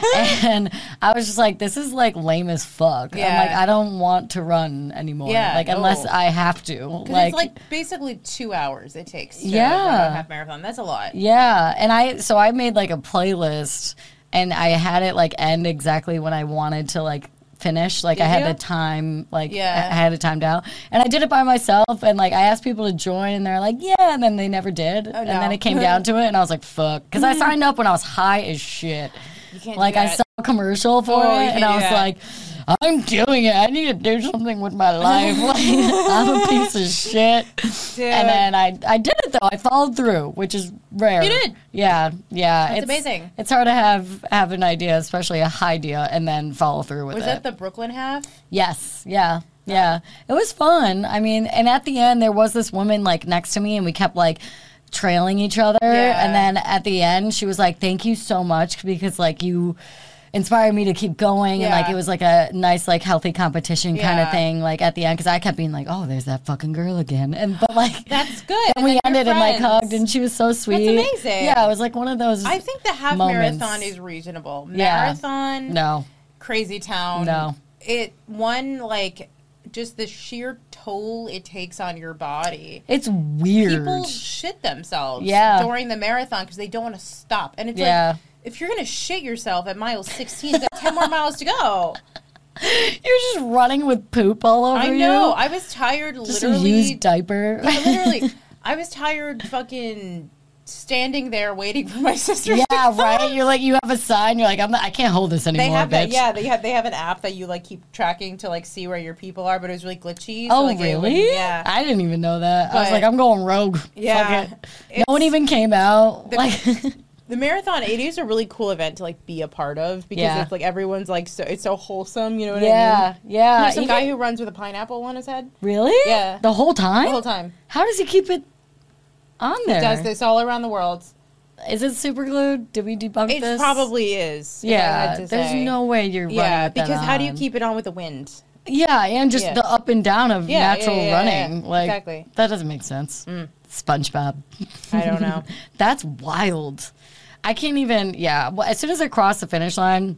And I was just like, this is like lame as fuck. I'm Yeah. like, I don't want to run anymore. Yeah, like unless no. I have to. Because Like, it's like basically two hours it takes to Yeah. run a half marathon. That's a lot. yeah. And I so I made like a playlist and I had it like end exactly when I wanted to like finish. Like I Did had you? the time like Yeah. I had it timed out. And I did it by myself and like I asked people to join and they're like, yeah, and then they never did. And no. then it came down to it and I was like, fuck. Because I signed up when I was high as shit. You can't Like do I that. saw a commercial for Oh, you it and can't I do was that. like, I'm doing it. I need to do something with my life. Like I'm a piece of shit. Dude. And then I I did it though. I followed through, which is rare. You did? Yeah, yeah. That's it's amazing. It's hard to have have an idea, especially a high idea, and then follow through with Was it. that the Brooklyn half? Yes, yeah, yeah. It was fun. I mean, and at the end there was this woman like next to me, and we kept like trailing each other. Yeah. And then at the end, she was like, "Thank you so much because like you." Inspired me to keep going and like Yeah. it was like a nice like healthy competition kind of Yeah. thing like at the end because I kept being like, oh, there's that fucking girl again, and but like That's good. and we then you're ended and like friends. hugged and she was so sweet. amazing. Yeah, it was like one of those. I think the half moments. marathon is reasonable. Yeah. Marathon, no, Crazy Town. No. It one like just the sheer toll it takes on your body. it's weird. People shit themselves Yeah. during the marathon because they don't want to stop. And it's Yeah. like if you're gonna shit yourself at mile sixteen, you got ten more miles to go. You're just running with poop all over I you. know. I was tired. Just a literally, used diaper. Yeah, literally. I was tired. Fucking standing there waiting for my sister. to Yeah, come. right. You're like, you have a sign. You're like, I'm not, I can't hold this anymore, They have bitch. that, yeah. They have they have an app that you like keep tracking to like see where your people are, but it was really glitchy. so, Oh, like, it really? wouldn't- yeah, I didn't even know that. I was But- like, I'm going rogue. Yeah. Fuck it. No It's- one even came out. The- like, The marathon, it is a really cool event to like be a part of because Yeah. it's like everyone's like so it's so wholesome. You know what I Yeah, mean? yeah. There's some Even- guy who runs with a pineapple on his head. Really? Yeah. The whole time? The whole time. How does he keep it on there? Does this all around the world. Is it super glued? Did we debunk It this? probably is. if I Yeah. had to There's say. no way you're running Yeah, with that because how do you on. keep it on with the wind? Yeah, and just Yeah. the up and down of Yeah, natural yeah, yeah, running. yeah. Like Exactly. that doesn't make sense. SpongeBob. I don't know. That's wild. I can't even. Yeah. Well, as soon as I crossed the finish line,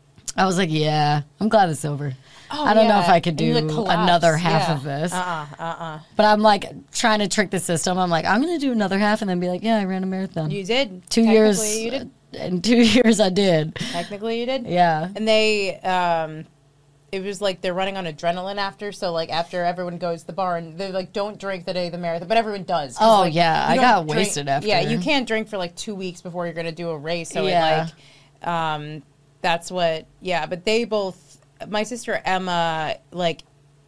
I was like, "Yeah, I'm glad it's over." Oh, I don't know yeah. if I could And you, do like, collapse. another half Yeah. of this. Uh-uh, uh-uh. But I'm like trying to trick the system. I'm like, I'm going to do another half and then be like, "Yeah, I ran a marathon." You did. two Technically, years. You did. In two years, I did. Technically, you did. Yeah. And they, um, it was like they're running on adrenaline after. So like after everyone goes to the bar and they're like, don't drink the day of the marathon, but everyone does. 'cause, Oh, like, yeah, you I don't got drink- wasted after. Yeah, you can't drink for like two weeks before you're gonna do a race. So Yeah. it like, um, that's what. Yeah, but they both. My sister Emma, like,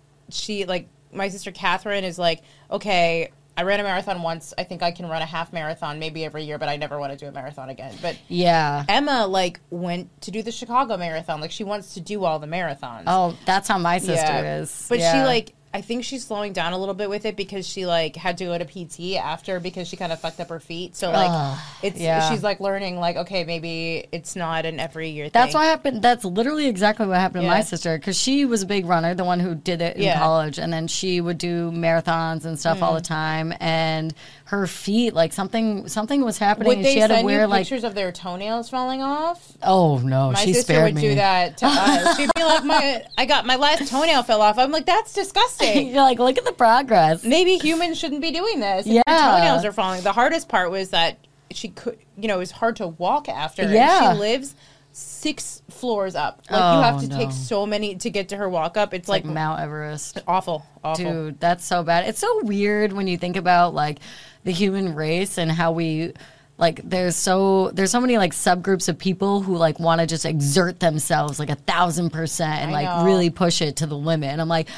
she like my sister Catherine is like, okay, I ran a marathon once. I think I can run a half marathon maybe every year, but I never want to do a marathon again. But Yeah. Emma like went to do the Chicago Marathon. Like she wants to do all the marathons. Oh, that's how my sister Yeah. is. But she Yeah. like I think she's slowing down a little bit with it because she like had to go to P T after because she kind of fucked up her feet. So like Ugh, it's yeah. she's like learning like okay maybe it's not an every year thing. That's what happened. That's literally exactly what happened to my Yeah. sister because she was a big runner, the one who did it in Yeah. college, and then she would do marathons and stuff all the time. And her feet, like something, something was happening, Would and they she had to send wear you like, pictures of their toenails falling off? oh no, My she sister spared would me. do that to us. She'd be like, "My, I got my last toenail fell off." I'm like, "That's disgusting." You're like, look at the progress. Maybe humans shouldn't be doing this. If Yeah. your toenails are falling. The hardest part was that she could, you know, it was hard to walk after. And Yeah. she lives six floors up. Like you Oh, have to no. take so many to get to her walk up. It's, It's like like, Mount Everest. awful, awful. Dude, that's so bad. It's so weird when you think about like the human race and how we like there's so there's so many like subgroups of people who like want to just exert themselves like a thousand percent and I like know. really push it to the limit. And I'm like,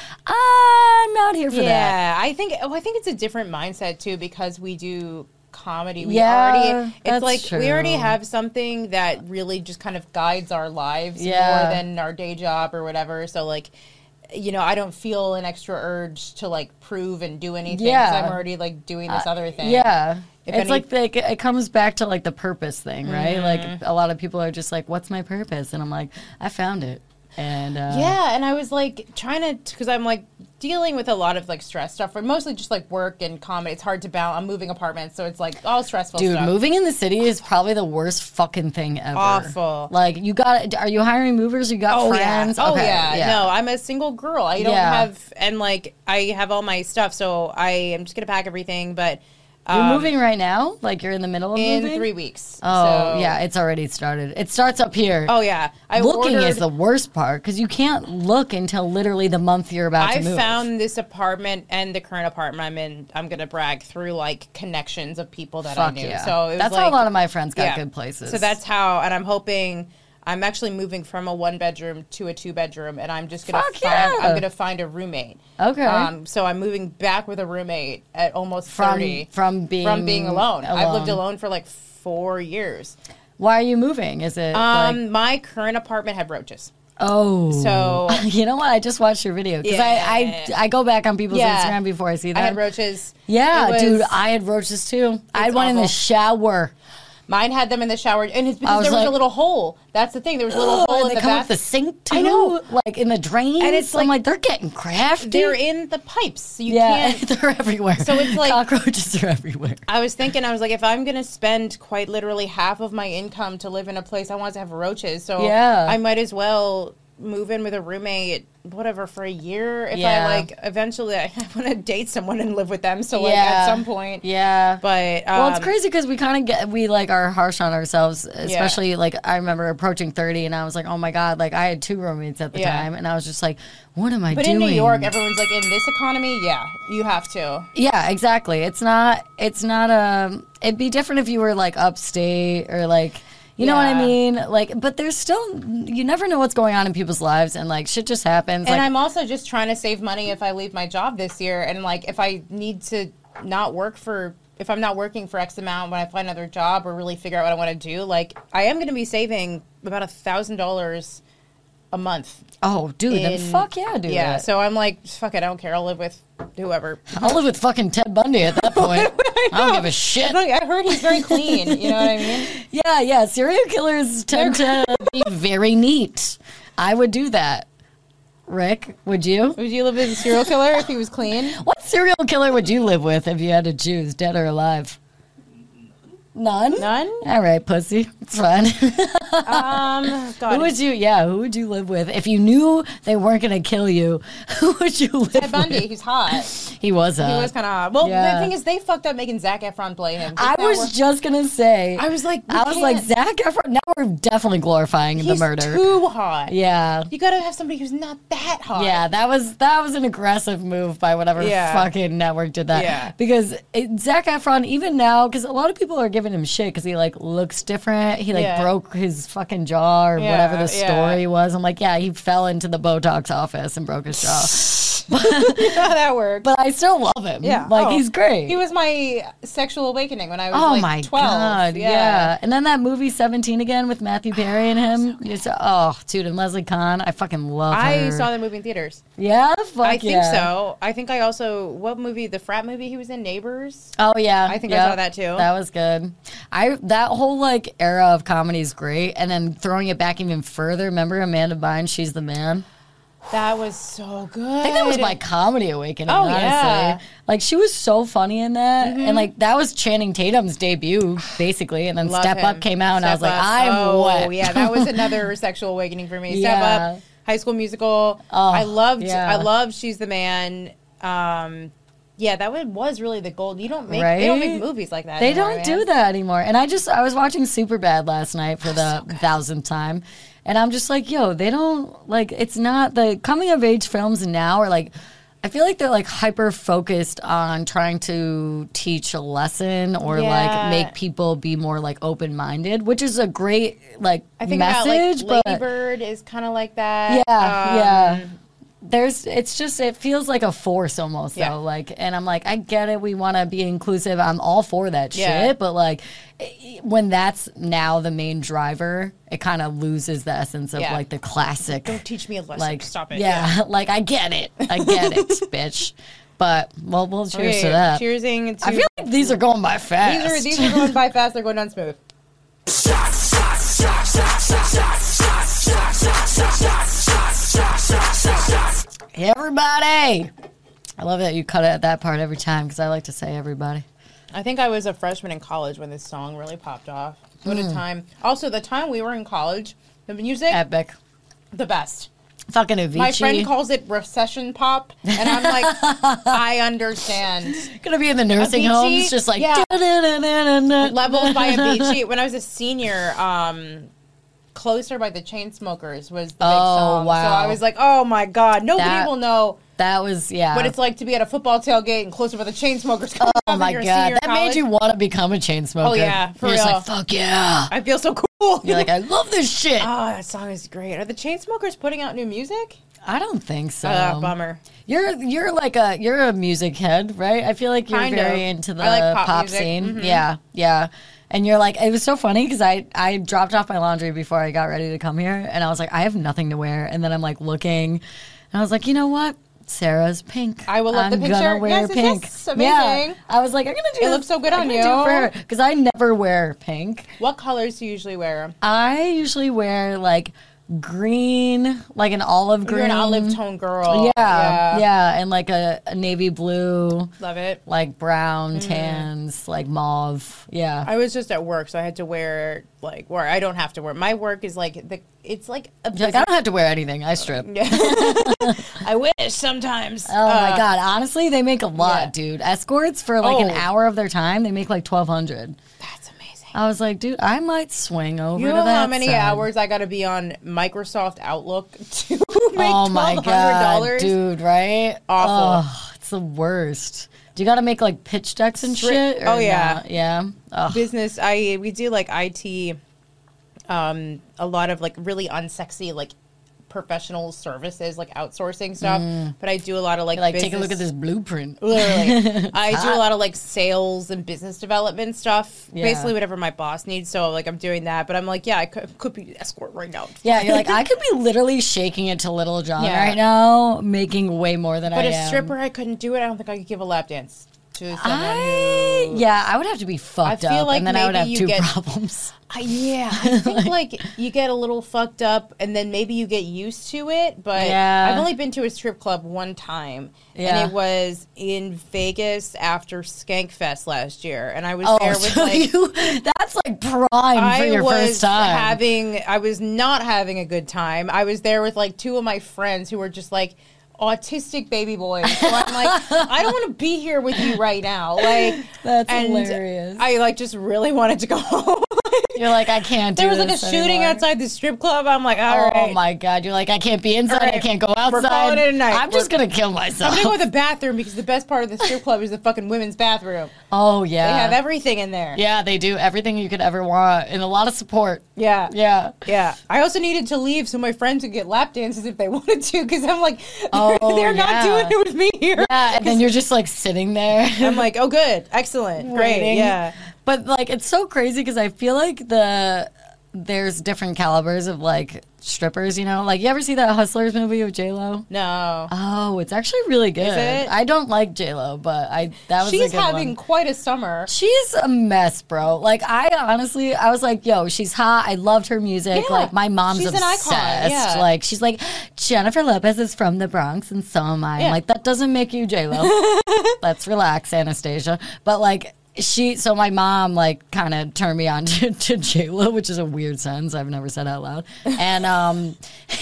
I'm not here for that. Yeah, I think. Oh, I think it's a different mindset too because we do comedy. We Yeah, already. It's that's like we already true. have something that really just kind of guides our lives Yeah. more than our day job or whatever. So like. You know, I don't feel an extra urge to like prove and do anything. 'Cause Yeah. I'm already like doing this other thing. Yeah. If it's any- like, like it comes back to like the purpose thing, right? Mm-hmm. Like a lot of people are just like, what's my purpose? And I'm like, I found it. And uh, Yeah, and I was like trying to, because I'm like dealing with a lot of like stress stuff, or mostly just like work and comedy. It's hard to balance. I'm moving apartments, so it's like all stressful dude, stuff. moving in the city is probably the worst fucking thing ever. Awful. Like you got, are you hiring movers? You got Oh friends? yeah. Oh Okay, yeah. No, I'm a single girl. I don't Yeah. have, and like I have all my stuff, so I am just gonna pack everything. But You're um, moving right now? Like you're in the middle of in moving? three weeks. Oh, so- yeah, it's already started. It starts up here. Oh yeah. I Looking ordered, is the worst part because you can't look until literally the month you're about I to move. found this apartment and the current apartment I'm in. I'm gonna brag through like connections of people that I Fuck knew. yeah. So it was that's like, how a lot of my friends got yeah. good places. So that's how, and I'm hoping. I'm actually moving from a one bedroom to a two bedroom, and I'm just gonna Fuck find. yeah. I'm gonna find a roommate. Okay. Um, so I'm moving back with a roommate at almost from thirty. from being from being alone. I've lived alone for like four years. Why are you moving? Is it Um, like my current apartment had roaches. oh? So you know what? I just watched your video because Yeah. I, I I go back on people's Yeah. Instagram before I see I them. had roaches. Yeah, It was- dude, I had roaches too. I had one in the awful. shower. Mine had them in the shower, and it's I because was there was like- a little hole. That's the thing. There was a little Oh, hole and in they the come bath. with the sink too. I know. like in the drains. And it's I'm like- like they're getting crafty. They're in the pipes. So you yeah, can't. they're everywhere. So it's like- cockroaches are everywhere. I was thinking, I was like, if I'm going to spend quite literally half of my income to live in a place, I want to have roaches. So Yeah. I might as well move in with a roommate, whatever, for a year. If Yeah. I like, eventually I want to date someone and live with them. So like Yeah. at some point. Yeah. But um, Well, it's crazy because we kind of get we like are harsh on ourselves, especially like I remember approaching thirty, and I was like, oh my god, like I had two roommates at the Yeah. time, and I was just like, what am I But doing? in New York, everyone's like, in this economy, yeah, you have to. yeah, exactly. It's not. It's not. Um, it'd be different if you were like upstate or like. You know what I Yeah. mean? Like, but there's still, you never know what's going on in people's lives, and like shit just happens. And like, I'm also just trying to save money if I leave my job this year. And like, if I need to not work for if I'm not working for X amount, when I find another job or really figure out what I want to do, like I am going to be saving about a thousand dollars a month. Oh, dude, in, then fuck yeah, dude. Yeah, so I'm like, fuck it, I don't care. I'll live with whoever. I'll live with fucking Ted Bundy at that point. I, I don't give a shit. I heard he's very clean. You know what I mean? Yeah, yeah. Serial killers tend to be very neat. I would do that. Rick, would you? Would you live with a serial killer if he was clean? What serial killer would you live with if you had to choose, dead or alive? None? None? All right, pussy. It's fine. Um, God. Who would you, yeah, who would you live with? If you knew they weren't going to kill you, who would you live Ted Bundy, with? he's hot. He was hot. He was kind of hot. Well, Yeah. the thing is, they fucked up making Zac Efron play him. Did I that was work? just going to say. I was like, we I was like, can't. Zac Efron, now we're definitely glorifying He's the murder. too hot. Yeah. You gotta have somebody who's not that hot. Yeah, that was that was an aggressive move by whatever Yeah. fucking network did that. Yeah. Because it, Zac Efron, even now, because a lot of people are giving him shit because he like looks different. He like Yeah. broke his fucking jaw or Yeah, whatever the yeah. story was. I'm like, yeah, he fell into the Botox office and broke his jaw. Yeah, that worked. But I still love him. Yeah. like Oh. he's great. He was my sexual awakening when I was Oh like my twelve. god, yeah. And then that movie seventeen again with Matthew Perry and him. It's, oh, dude, and Leslie Kahn. I fucking love her. I saw the movie in theaters. Yeah, fuck I think yeah. so. I think I also what movie? The frat movie he was in, Neighbors. Oh yeah, I think I Yep. saw that too. That was good. I that whole like era of comedy is great, and then throwing it back even further. Remember Amanda Bynes? She's the man. That was so good. I think that was my comedy awakening. Oh, honestly, yeah. like she was so funny in that, Mm-hmm. and like that was Channing Tatum's debut, basically. And then Love Step him. Up came out, and I was Step like, Up. I'm oh, wet. yeah, that was another sexual awakening for me. Step Yeah. Up, High School Musical. Oh, I loved. yeah. I loved She's the Man. Um, yeah, that was, was really the gold. You don't make. Right? They don't make movies like that. They anymore, don't man. do that anymore. And I just I was watching Superbad last night for the thousandth time, and I'm just like, yo, they don't like. It's not the coming of age films now are like. I feel like they're like hyper focused on trying to teach a lesson or Yeah. like make people be more like open minded, which is a great like I think message. about like but Lady Bird is kind of like that. yeah, Um, yeah. There's, it's just, it feels like a force almost Yeah. though. Like, and I'm like, I get it. We want to be inclusive. I'm all for that Yeah. shit. But like, i- when that's now the main driver, it kind of loses the essence of Yeah. like the classic. Don't teach me a lesson. Like, Stop it. Yeah, like I get it. I get it, bitch. But well, we'll cheers Okay, to that. Cheersing to. I feel like these are going by fast. these are these are going by fast. They're going down smooth. Hey, everybody. I love that you cut it at that part every time because I like to say everybody. I think I was a freshman in college when this song really popped off. What Hmm. a time! Also, the time we were in college, the music, Epic. the best. Fucking Avicii. My friend calls it recession pop, and I'm like, I understand. Gonna be in the nursing Avicii? homes, just like Yeah. da-da-da-da-da-da. Levels by Avicii. When I was a senior, um, Closer by the Chainsmokers was the big Oh, song. wow. So I was like, oh my God, nobody That- will know That was yeah. what it's like to be at a football tailgate and Closer by the Chainsmokers. comes Oh up my and you're a god, senior that in made college. you want to become a chain smoker. Oh, yeah, for You're just real. like fuck yeah. I feel so cool. You're like I love this shit. Oh, that song is great. Are the Chainsmokers putting out new music? I don't think so. Ah, bummer. You're you're like a you're a music head, right? I feel like you're Kind very of. into the I like pop, pop music. scene. Mhm. Yeah, yeah. And you're like, it was so funny because I I dropped off my laundry before I got ready to come here, and I was like, I have nothing to wear, and then I'm like looking, and I was like, you know what? Sarah's pink. I will love I'm the pink gonna shirt. wear Yes, yes, pink. yes. Amazing. Yeah. I was like, I'm gonna do. It looks so good on you. because I never wear pink. What colors do you usually wear? I usually wear like green, like an olive green. You're an olive tone girl. Yeah, yeah, and like a, a navy blue, Love it. like brown, tans, like mauve. Yeah. I was just at work, so I had to wear like where I don't have to wear. My work is like the it's like a You're like, I don't have to wear anything. I strip. I wish sometimes. Oh my god! Honestly, they make a lot, yeah. dude. Escorts for like an Oh. hour of their time, they make like twelve hundred. That's amazing. I was like, dude, I might swing over You to know that how many side. hours I got to be on Microsoft Outlook to make Oh my twelve hundred god, dollars? dude! Right? Awful. Oh, it's the worst. Do you got to make like pitch decks and Stri- shit? or oh, yeah. not? Yeah. Ugh. Business. I we do like I T, um, a lot of like really unsexy like professional services, like outsourcing stuff. But I do a lot of like Like, business, take a look at this blueprint. Literally, I do a lot of like sales and business development stuff. Yeah. Basically, whatever my boss needs. So like I'm doing that. But I'm like, yeah, I could, could be escort right now. Yeah, you're like, I could be literally shaking it to Little John Yeah. right now, making way more than But I a am. stripper, I couldn't do it. I don't think I could give a lap dance to someone I, who. yeah, I would have to be fucked I feel up, like and then I would maybe have you two get- problems. I, yeah, I think like you get a little fucked up, and then maybe you get used to it. But Yeah. I've only been to a strip club one time, Yeah. and it was in Vegas after Skankfest last year, and I was Oh, there with so like. you, that's like prime for I your was first time. having, I was not having a good time. I was there with like two of my friends who were just like autistic baby boys. So I'm like, I don't want to be here with you right now. Like, That's and hilarious. I like just really wanted to go home. You're like, I can't do There was like a this shooting anymore. outside the strip club. I'm like, all right. Oh my god! You're like, I can't be inside. All right. I can't go outside. We're calling it a night. I'm just We're- gonna kill myself. I'm gonna go to the bathroom because the best part of the strip club is the fucking women's bathroom. oh yeah, They have everything in there. yeah, they do everything you could ever want, and a lot of support. Yeah. Yeah. Yeah. I also needed to leave so my friends could get lap dances if they wanted to because I'm like, Oh, they're yeah. not doing it with me here. Yeah, and then you're just like sitting there. I'm like, oh, good. Excellent. Great. waiting. Yeah. But like, it's so crazy because I feel like the there's different calibers of like strippers. You know, like you ever see that Hustlers movie with J Lo? No. Oh, it's actually really good. it? I don't like J Lo, but I that was a She's good having one. quite a summer. She's a mess, bro. Like, I honestly, I was like, yo, she's hot. I loved her music. Yeah. Like, my mom's She's an icon, obsessed. yeah. Like, she's like, Jennifer Lopez is from the Bronx, and so am I. I'm Yeah. like, that doesn't make you J-Lo. Let's relax, Anastasia. But, like, she, so my mom, like, kind of turned me on to, to J-Lo, which is a weird sentence I've never said out loud. And, um,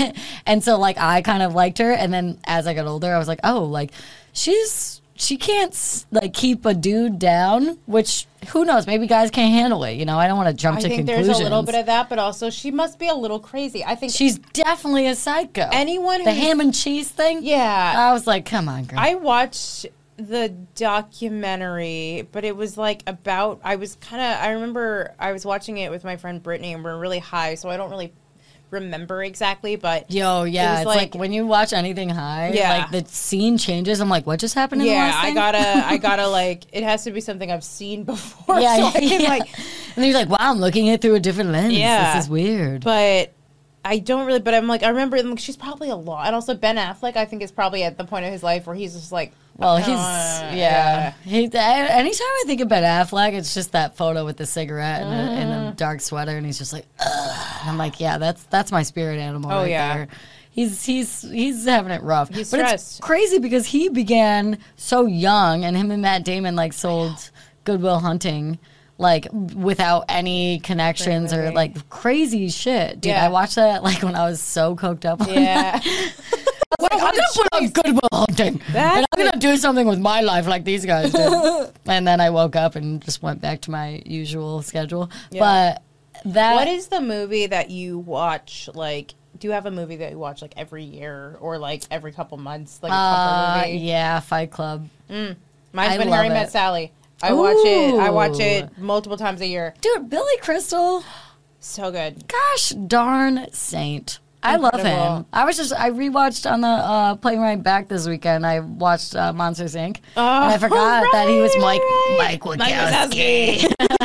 and so, like, I kind of liked her. And then as I got older, I was like, oh, like, she's, she can't, s- like, keep a dude down, which, who knows, maybe guys can't handle it. You know, I don't want to jump I to think conclusions. there's a little bit of that, but also she must be a little crazy. I think She's definitely a psycho. anyone the who's- ham and cheese thing? Yeah. I was like, come on, girl. I watched the documentary, but it was like about, I was kind of, I remember I was watching it with my friend Brittany and we we're really high, so I don't really remember exactly, but Yo, yeah, was it's like- like, when you watch anything high, Yeah. like the scene changes. I'm like, what just happened in the yeah, last I thing? gotta, I gotta like, it has to be something I've seen before, yeah, so I can yeah. like, and then you're like, wow, I'm looking at it through a different lens. Yeah. This is weird. but I don't really, but I'm like, I remember I'm like, she's probably a lot, and also Ben Affleck, I think is probably at the point of his life where he's just like, Well, he's Uh, yeah. He, I- anytime I think of Ben Affleck, it's just that photo with the cigarette and, a, and Uh-huh. a dark sweater, and he's just like, ugh. And I'm like, yeah, that's that's my spirit animal. Oh, right yeah. there. He's he's he's having it rough. He's but stressed. it's crazy because he began so young, and him and Matt Damon like sold Goodwill Hunting. Like without any connections or movie. like crazy shit, dude. Yeah. I watched that like when I was so coked up. on yeah. that. Like, I'm gonna put on Goodwill Hunting, That's and I'm gonna do something with my life like these guys did. And then I woke up and just went back to my usual schedule. Yeah. But that What is the movie that you watch? Like, do you have a movie that you watch like every year or like every couple months? Like a uh, couple movie? yeah, Fight Club, Mine's I been love Harry it. Met Sally. I watch it. I watch Ooh. it multiple times a year. dude. Billy Crystal, So good. gosh darn saint. I love Incredible. him. I was just I rewatched on the uh, plane ride back this weekend. I watched uh, Monsters Incorporated. Oh, and I forgot that he was Mike right, Mike Mike Wazowski.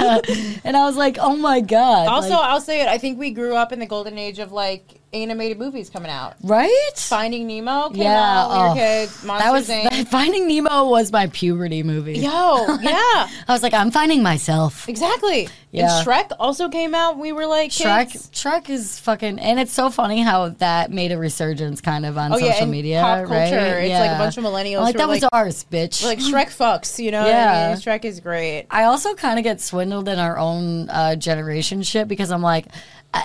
And I was like, oh my god. Also, like, I'll say it. I think we grew up in the golden age of like animated movies coming out. right? Finding Nemo came Yeah, out when we oh, were kids. Monsters That was Incorporated. Finding Nemo was my puberty movie. Yo, yeah, I was like, I'm finding myself. exactly. Yeah. And Shrek also came out when we were like Shrek, kids. Shrek is fucking, and it's so funny how that made a resurgence kind of on Oh, social yeah, and media, pop right? culture. It's like a Yeah. bunch of millennials I'm like who that are was like- ours, bitch. Like Shrek fucks, you know? what I Yeah. mean? Shrek is great. I also kind of get swindled in our own uh, generation shit because I'm like, uh,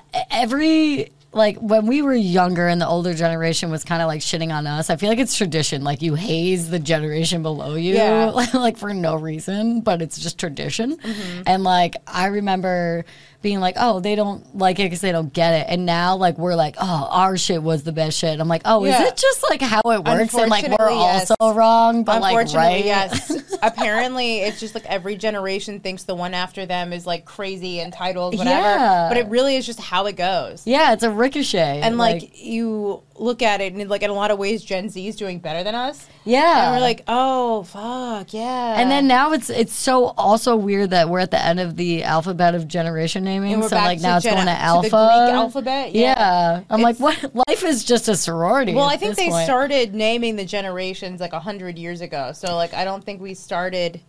every like when we were younger and the older generation was kind of like shitting on us. I feel like it's tradition. Like you haze the generation below you, Yeah. like for no reason, but it's just tradition. Mm-hmm. And like I remember being like, oh, they don't like it because they don't get it. And now like we're like, oh, our shit was the best shit. I'm like, oh, Yeah. is it just like how it works? And like we're Unfortunately, yes. also wrong, but like Unfortunately, right? yes. apparently it's just like every generation thinks the one after them is like crazy entitled, whatever. Yeah. But it really is just how it goes. Yeah, it's a ricochet. And like, you look at it and like in a lot of ways Gen Z is doing better than us. yeah. And we're like, oh fuck, yeah. And then now it's it's so also weird that we're at the end of the alphabet of generation naming. And we're So back like to now it's gen- going to to alpha. the Greek alphabet. Yeah. Yeah. I'm like, It's- what? Life is just a sorority. Well, at I think this they point. started naming the generations like a hundred years ago. So like, I don't think we started.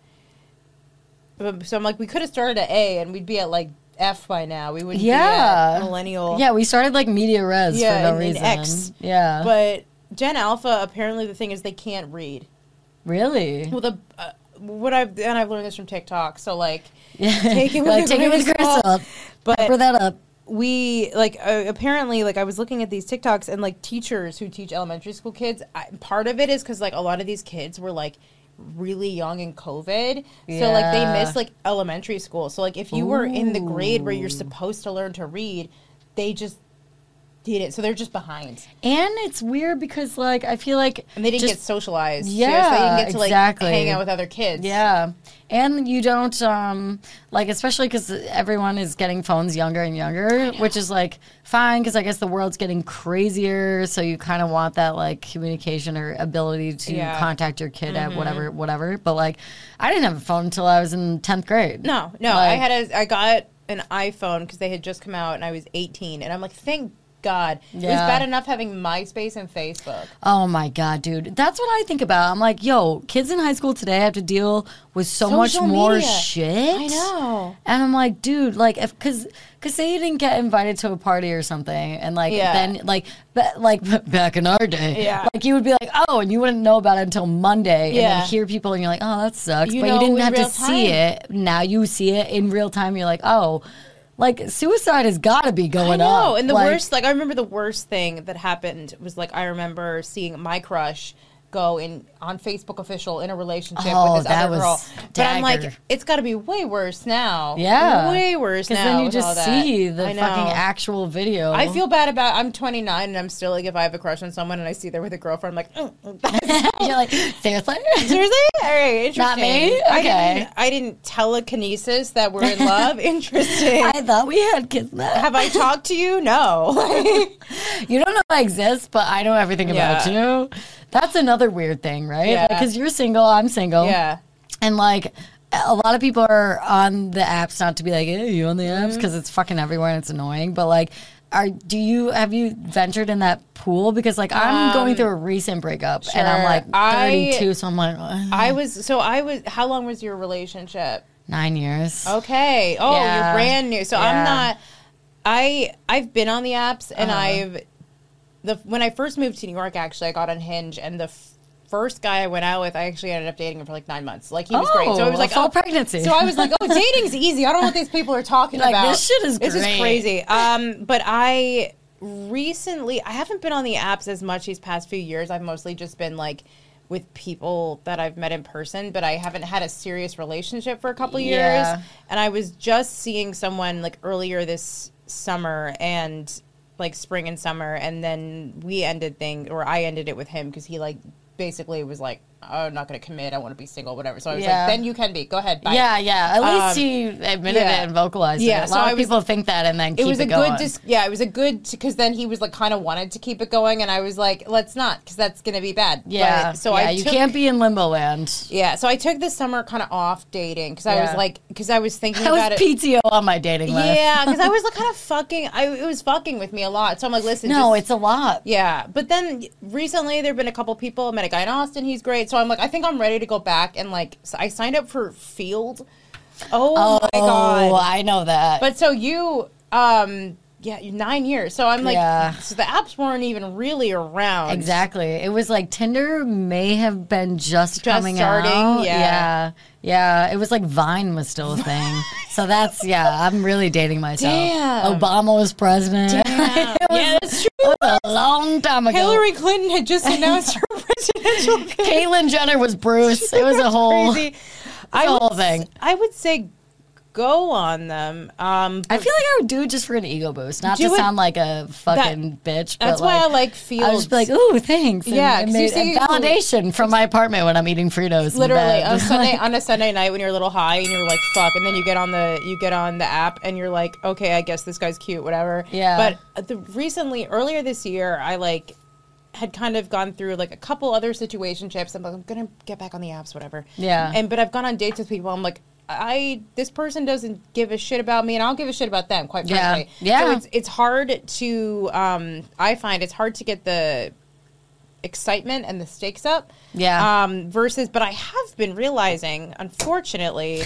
So I'm like, we could have started at A and we'd be at like F by now. We wouldn't Yeah. be at millennial. Yeah, we started like media res Yeah, for no and- and reason. X. Yeah. But Gen Alpha, apparently the thing is they can't read. really? Well, the uh, what I've and I've learned this from TikTok. So like, Yeah. take it with like, a take it grain with of a grain of salt. salt. But Pepper that up. we like uh, apparently like I was looking at these TikToks and like teachers who teach elementary school kids. I, part of it is because like a lot of these kids were like really young in COVID, so like they Yeah. missed like elementary school. So like if you were in the grade where you're supposed to learn to read, they just did it. So they're just behind, And it's weird because like I feel like and they didn't just- get socialized. too, Yeah, so they didn't get to like exactly. hang out with other kids. Yeah. And you don't, um, like, especially because everyone is getting phones younger and younger, which is, like, fine because I guess the world's getting crazier. So you kind of want that, like, communication or ability to Yeah. contact your kid at whatever, whatever. But, like, I didn't have a phone until I was in tenth grade. No, no. Like- I had a I got an iPhone because they had just come out and I was eighteen, and I'm like, thank God. It was Yeah. bad enough having MySpace and Facebook. Oh, my God, dude. That's what I think about. I'm like, yo, kids in high school today have to deal with so much Social more media. shit. I know. And I'm like, dude, like, if, cause, cause say you didn't get invited to a party or something, and like, Yeah. then, like, ba- like back in our day, Yeah. like, you would be like, oh, and you wouldn't know about it until Monday, and Yeah. then hear people, and you're like, oh, that sucks, You but know you didn't in have to real see time. it. Now you see it in real time. You're like, oh, like, suicide has got to be I going know. up. And the Like, worst, like, I remember the worst thing that happened was, like, I remember seeing my crush go in on Facebook official in a relationship Oh, with this that other girl. was But I'm like, dagger. it's got to be way worse now. Yeah. Way worse now. because then you with all just that. see the I know. fucking actual video. I feel bad about. I'm twenty-nine and I'm still like, if I have a crush on someone and I see they're with a girlfriend, I'm like, oh, that's You're like, seriously? seriously? All right, interesting. Not me? I Okay. didn't, I didn't telekinesis that we're in love. Interesting. I thought we had kids now. Have I talked to you? No. You don't know I exist, but I know everything about Yeah. you. That's another weird thing, right? Yeah. Because you're single, I'm single. yeah. And like, a lot of people are on the apps, not to be like, hey, you on the apps? Because it's fucking everywhere and it's annoying. But like, are do you have you ventured in that pool? Because like, I'm going through a recent breakup and I'm sure. like I- thirty-two, so I'm like, ugh. I was so I was. How long was your relationship? nine years. Okay. Oh, Yeah. you're brand new. So Yeah. I'm not. I I've been on the apps and Uh-huh. I've the when I first moved to New York. Actually, I got on Hinge and the f- first guy I went out with, I actually ended up dating him for like nine months. Like he was great. So Oh, I was like, a full oh, pregnancy. So I was like, oh, dating's easy. I don't know what these people are talking You're like, about. this shit is This great. is crazy. Um, but I recently, I haven't been on the apps as much these past few years. I've mostly just been like with people that I've met in person, but I haven't had a serious relationship for a couple years. Yeah. And I was just seeing someone like earlier this summer and like spring and summer, and then we ended thing, or I ended it with him because he like basically was like, oh, I'm not going to commit. I want to be single, whatever. So I was Yeah. like, then you can be. Go ahead. Bye. Yeah, yeah. At least Um, he admitted yeah. it and vocalized Yeah, it. A so lot I of was- people think that and then keep It was a going. good, dis- yeah. It was a good because then he was like kind of wanted to keep it going, and I was like, let's not because that's gonna be bad. yeah. But, so yeah, I you took, can't be in limbo land. Yeah, so I took this summer kind of off dating because I Yeah. was like, because I was thinking I was about it. P T O on my dating list. Yeah, because I was like kind of fucking. I it was fucking with me a lot. So I'm like, listen, No, just- it's a lot. yeah. But then recently there've been a couple people. I met a guy in Austin. He's great. So I'm like, I think I'm ready to go back and like so I signed up for Field. Oh, Oh, my god! I know that. But so you, um, yeah, you nine years. So I'm like, Yeah. so the apps weren't even really around. Exactly. It was like Tinder may have been just, Just coming starting, out. yeah. yeah. Yeah. It was like Vine was still a thing. So that's, yeah, I'm really dating myself. Damn. Obama was president. Yeah, It was- yeah, that's true. It was a long time ago. Hillary Clinton had just announced her presidential Caitlyn Jenner was Bruce. It was a whole, crazy. a whole would, thing. s- I would say go on them. Um, I feel like I would do it just for an ego boost, not Do to it- sound like a fucking bitch. But that's why like, I like I Fields. was just be like, ooh, thanks. And, Yeah, and, 'cause you made- see- and validation from my apartment when I'm eating Fritos. in Literally bed. on Sunday on a Sunday night when you're a little high and you're like fuck, and then you get on the you get on the app and you're like, okay, I guess this guy's cute, whatever. Yeah. But the recently earlier this year, I like had kind of gone through like a couple other situationships. I'm like, I'm gonna get back on the apps, whatever. Yeah. And but I've gone on dates with people. I'm like, I this person doesn't give a shit about me, and I'll give a shit about them. Quite Yeah. frankly, Yeah. So it's it's hard to um I find it's hard to get the excitement and the stakes up. Yeah. Um, versus, but I have been realizing, unfortunately,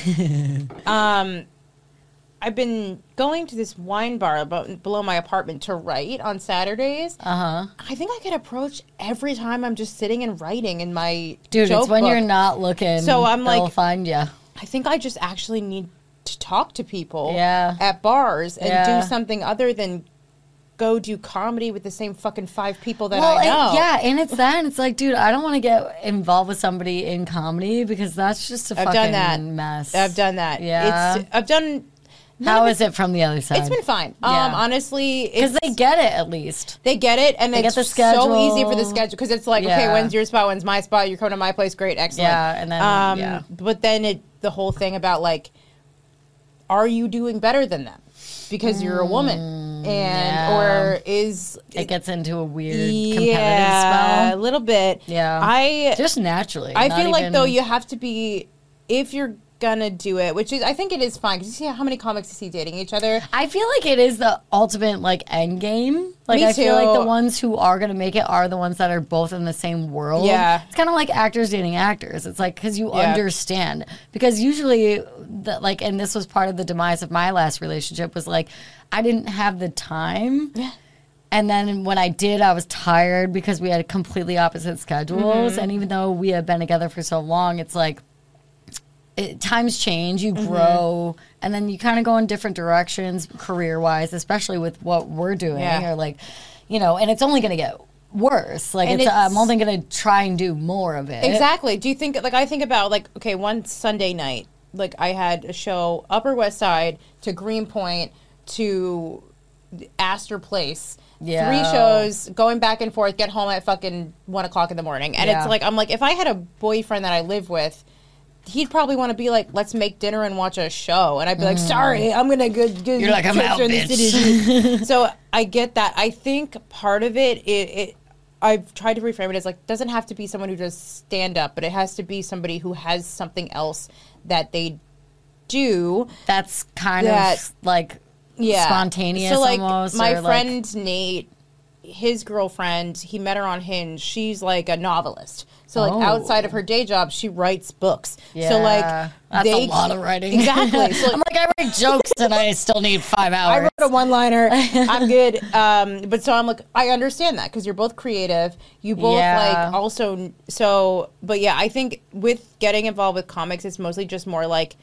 um, I've been going to this wine bar about, below my apartment to write on Saturdays. Uh huh. I think I get approached every time I'm just sitting and writing in my Dude, joke it's when book. you're not looking. So I'm they'll like- find you. I think I just actually need to talk to people Yeah. at bars and Yeah. do something other than go do comedy with the same fucking five people that Well, I know. and, yeah, and it's that, and it's like, dude, I don't want to get involved with somebody in comedy because that's just a I've fucking done that. mess. I've done that. Yeah. It's, I've done. none How of is it from the other side? It's been fine. Yeah. Um, honestly, Because it's, they get it at least. they get it, and They it's get the so easy for the schedule. schedule because it's like, okay, Yeah. when's your spot? When's my spot? You're coming to my place. Great, excellent. Yeah, and then, um, yeah. But then it, the whole thing about like, are you doing better than them because you're a woman, and yeah. or is It gets into a weird competitive yeah, a spell. little bit. Yeah. I Just naturally. I not feel like even- though you have to be if you're gonna do it, which is I think it is fine because you see how many comics you see dating each other. I feel like it is the ultimate like end game. Like Me I feel like too. the ones who are gonna make it are the ones that are both in the same world. Yeah. It's kind of like actors dating actors. It's like because you Yeah. understand. Because usually, the, like, and this was part of the demise of my last relationship was like I didn't have the time. Yeah. And then when I did, I was tired because we had completely opposite schedules. Mm-hmm. And even though we had been together for so long, it's like it, times change, you Mm-hmm. grow, and then you kind of go in different directions career wise, especially with what we're doing, Yeah. or like, you know, and it's only going to get worse. Like, And it's, it's- I'm only going to try and do more of it. Exactly. Do you think like I think about like okay, one Sunday night, like I had a show Upper West Side to Greenpoint to Astor Place. Yeah. Three shows, going back and forth, get home at fucking one o'clock in the morning. And Yeah. it's like I'm like, if I had a boyfriend that I live with, he'd probably want to be like, let's make dinner and watch a show. And I'd be like, sorry, I'm gonna go. go Mm. You're like, I'm out, in the bitch. city. So I get that. I think part of it, it, it I've tried to reframe it as like doesn't have to be someone who does stand up, but it has to be somebody who has something else that they do. That's kind That- of like Yeah, spontaneous So like almost. my or like- friend Nate, his girlfriend, he met her on Hinge. She's like a novelist. So like Oh. outside of her day job, she writes books. yeah, So like that's they a lot of writing. Exactly. So I'm like, I write jokes and I still need five I hours. wrote a one-liner. I'm good. Um, but so I'm like, I understand that because you're both creative. You both Yeah. like also. So, but yeah, I think with getting involved with comics, it's mostly just more like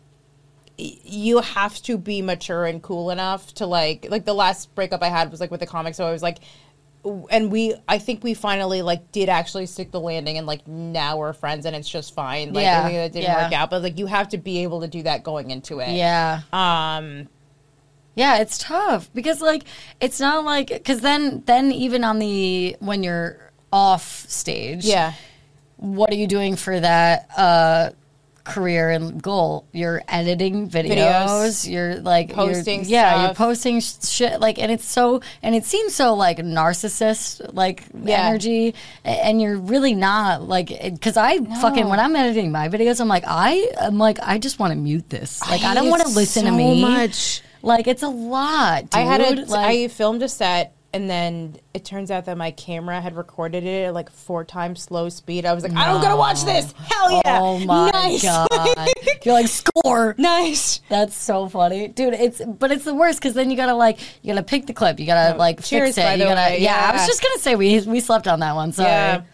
y- you have to be mature and cool enough to like like the last breakup I had was like with the comics. So I was like. And we, I think we finally like did actually stick the landing, and like now we're friends, and it's just fine. Like Yeah, I think that didn't yeah. work out, but like you have to be able to do that going into it. Yeah. Um. Yeah, it's tough because like it's not like because then then even on the when you're off stage, Yeah. what are you doing for that uh, career and goal? You're editing videos. Videos. You're like Posting You're, yeah, you're stuff. posting sh- shit like, and it's so and it seems so like narcissist like Yeah. energy, a- and you're really not like because I fucking when I'm editing my videos, I'm like I I'm like I just want to mute this. Like I, don't want to It's listen to so me. much. Like it's a lot. Dude. I had a, like, I filmed a set, and then it turns out that my camera had recorded it at like four times slow speed. I was like, I don't gotta watch this. Hell yeah! Oh my nice. god! You're like score. Nice. That's so funny, dude. It's but it's the worst because then you gotta like you gotta pick the clip, you gotta like cheers, fix it. by You the gotta way, yeah. I was yeah. just gonna say we we slept on that one. Sorry. Yeah.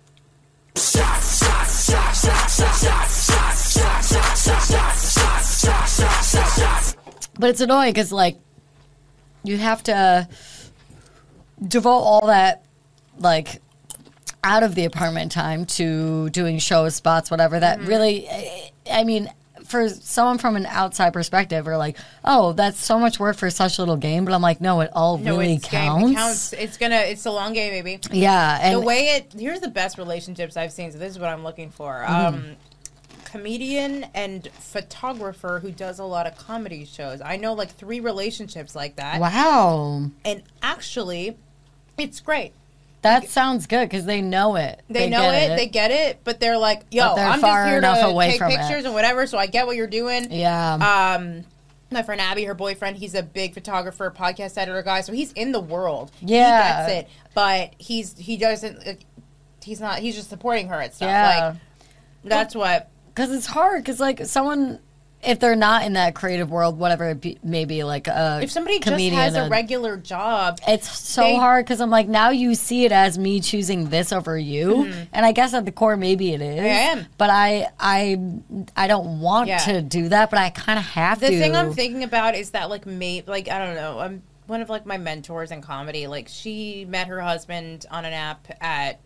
But it's annoying because like you have to devote all that like out of the apartment time to doing shows, spots, whatever. That really, I mean, for someone from an outside perspective, are like, oh, that's so much work for such little game. But I'm like, no, it all No, really it's game. counts. It counts. It's gonna. It's a long game, baby. Yeah, and The way it. Here's the best relationships I've seen. So this is what I'm looking for. Mm-hmm. Um, comedian and photographer who does a lot of comedy shows. I know like three relationships like that. wow, And actually, it's great. that sounds good because they know it. They, know get it, they get it, but they're like, yo, But they're I'm far just here enough to away take from it. pictures and whatever, so I get what you're doing. yeah, Um, my friend Abby, her boyfriend, he's a big photographer, podcast editor guy, so he's in the world. Yeah. He gets it, but he's he doesn't. Like, he's not. He's just supporting her and stuff. Yeah. Like that's what. because it's hard. Because like someone, if they're not in that creative world, whatever it be, maybe like a If somebody just comedian, has a or- regular job, It's so They- hard because I'm like, now you see it as me choosing this over you, and I guess at the core maybe it is. I am. but I I I don't want Yeah. to do that, but I kind of have the to. thing I'm thinking about is that like maybe like I don't know. I'm one of like my mentors in comedy. Like she met her husband on an app at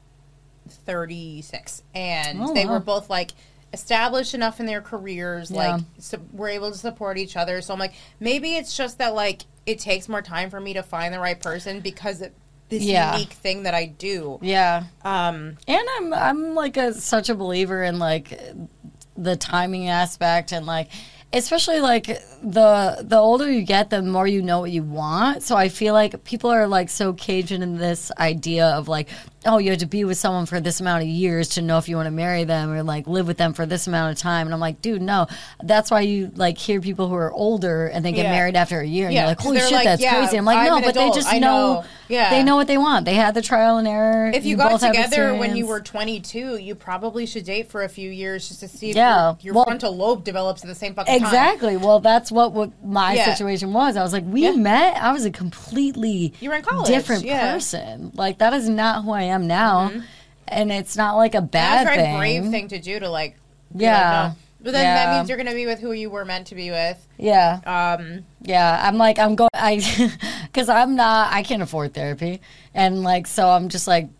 thirty-six, and Oh, they wow. were both like established enough in their careers, Yeah. like so we're able to support each other. So I'm like, maybe it's just that like it takes more time for me to find the right person because of this Yeah. unique thing that I do. Yeah, Um, and I'm I'm like a such a believer in like the timing aspect and like. Especially like the the older you get, the more you know what you want. So I feel like people are like so caged in this idea of like, oh, you have to be with someone for this amount of years to know if you want to marry them or like live with them for this amount of time. And I'm like, dude, no. That's why you like hear people who are older and they get Yeah. married after a year and Yeah, you're like, 'cause holy they're shit, like, that's yeah, crazy. I'm like, I'm no, an but adult. they just I know, know. Yeah. they know what they want. They had the trial and error. if you, got both have together when you experience. were twenty-two, you probably should date for a few years just to see if Yeah. your, your Well- frontal lobe develops at the same fucking time. Exactly. Well, that's what, what my Yeah. situation was. I was like, we Yeah. met. I was a completely You were in college, different yeah. person. Like that is not who I am now, and it's not like a bad That's a very thing. brave thing to do to like. be Yeah. like, no. But then that Yeah. means you're going to be with who you were meant to be with. Yeah, Um, yeah. I'm like, I'm going. I because I'm not. I can't afford therapy, and like, so I'm just like.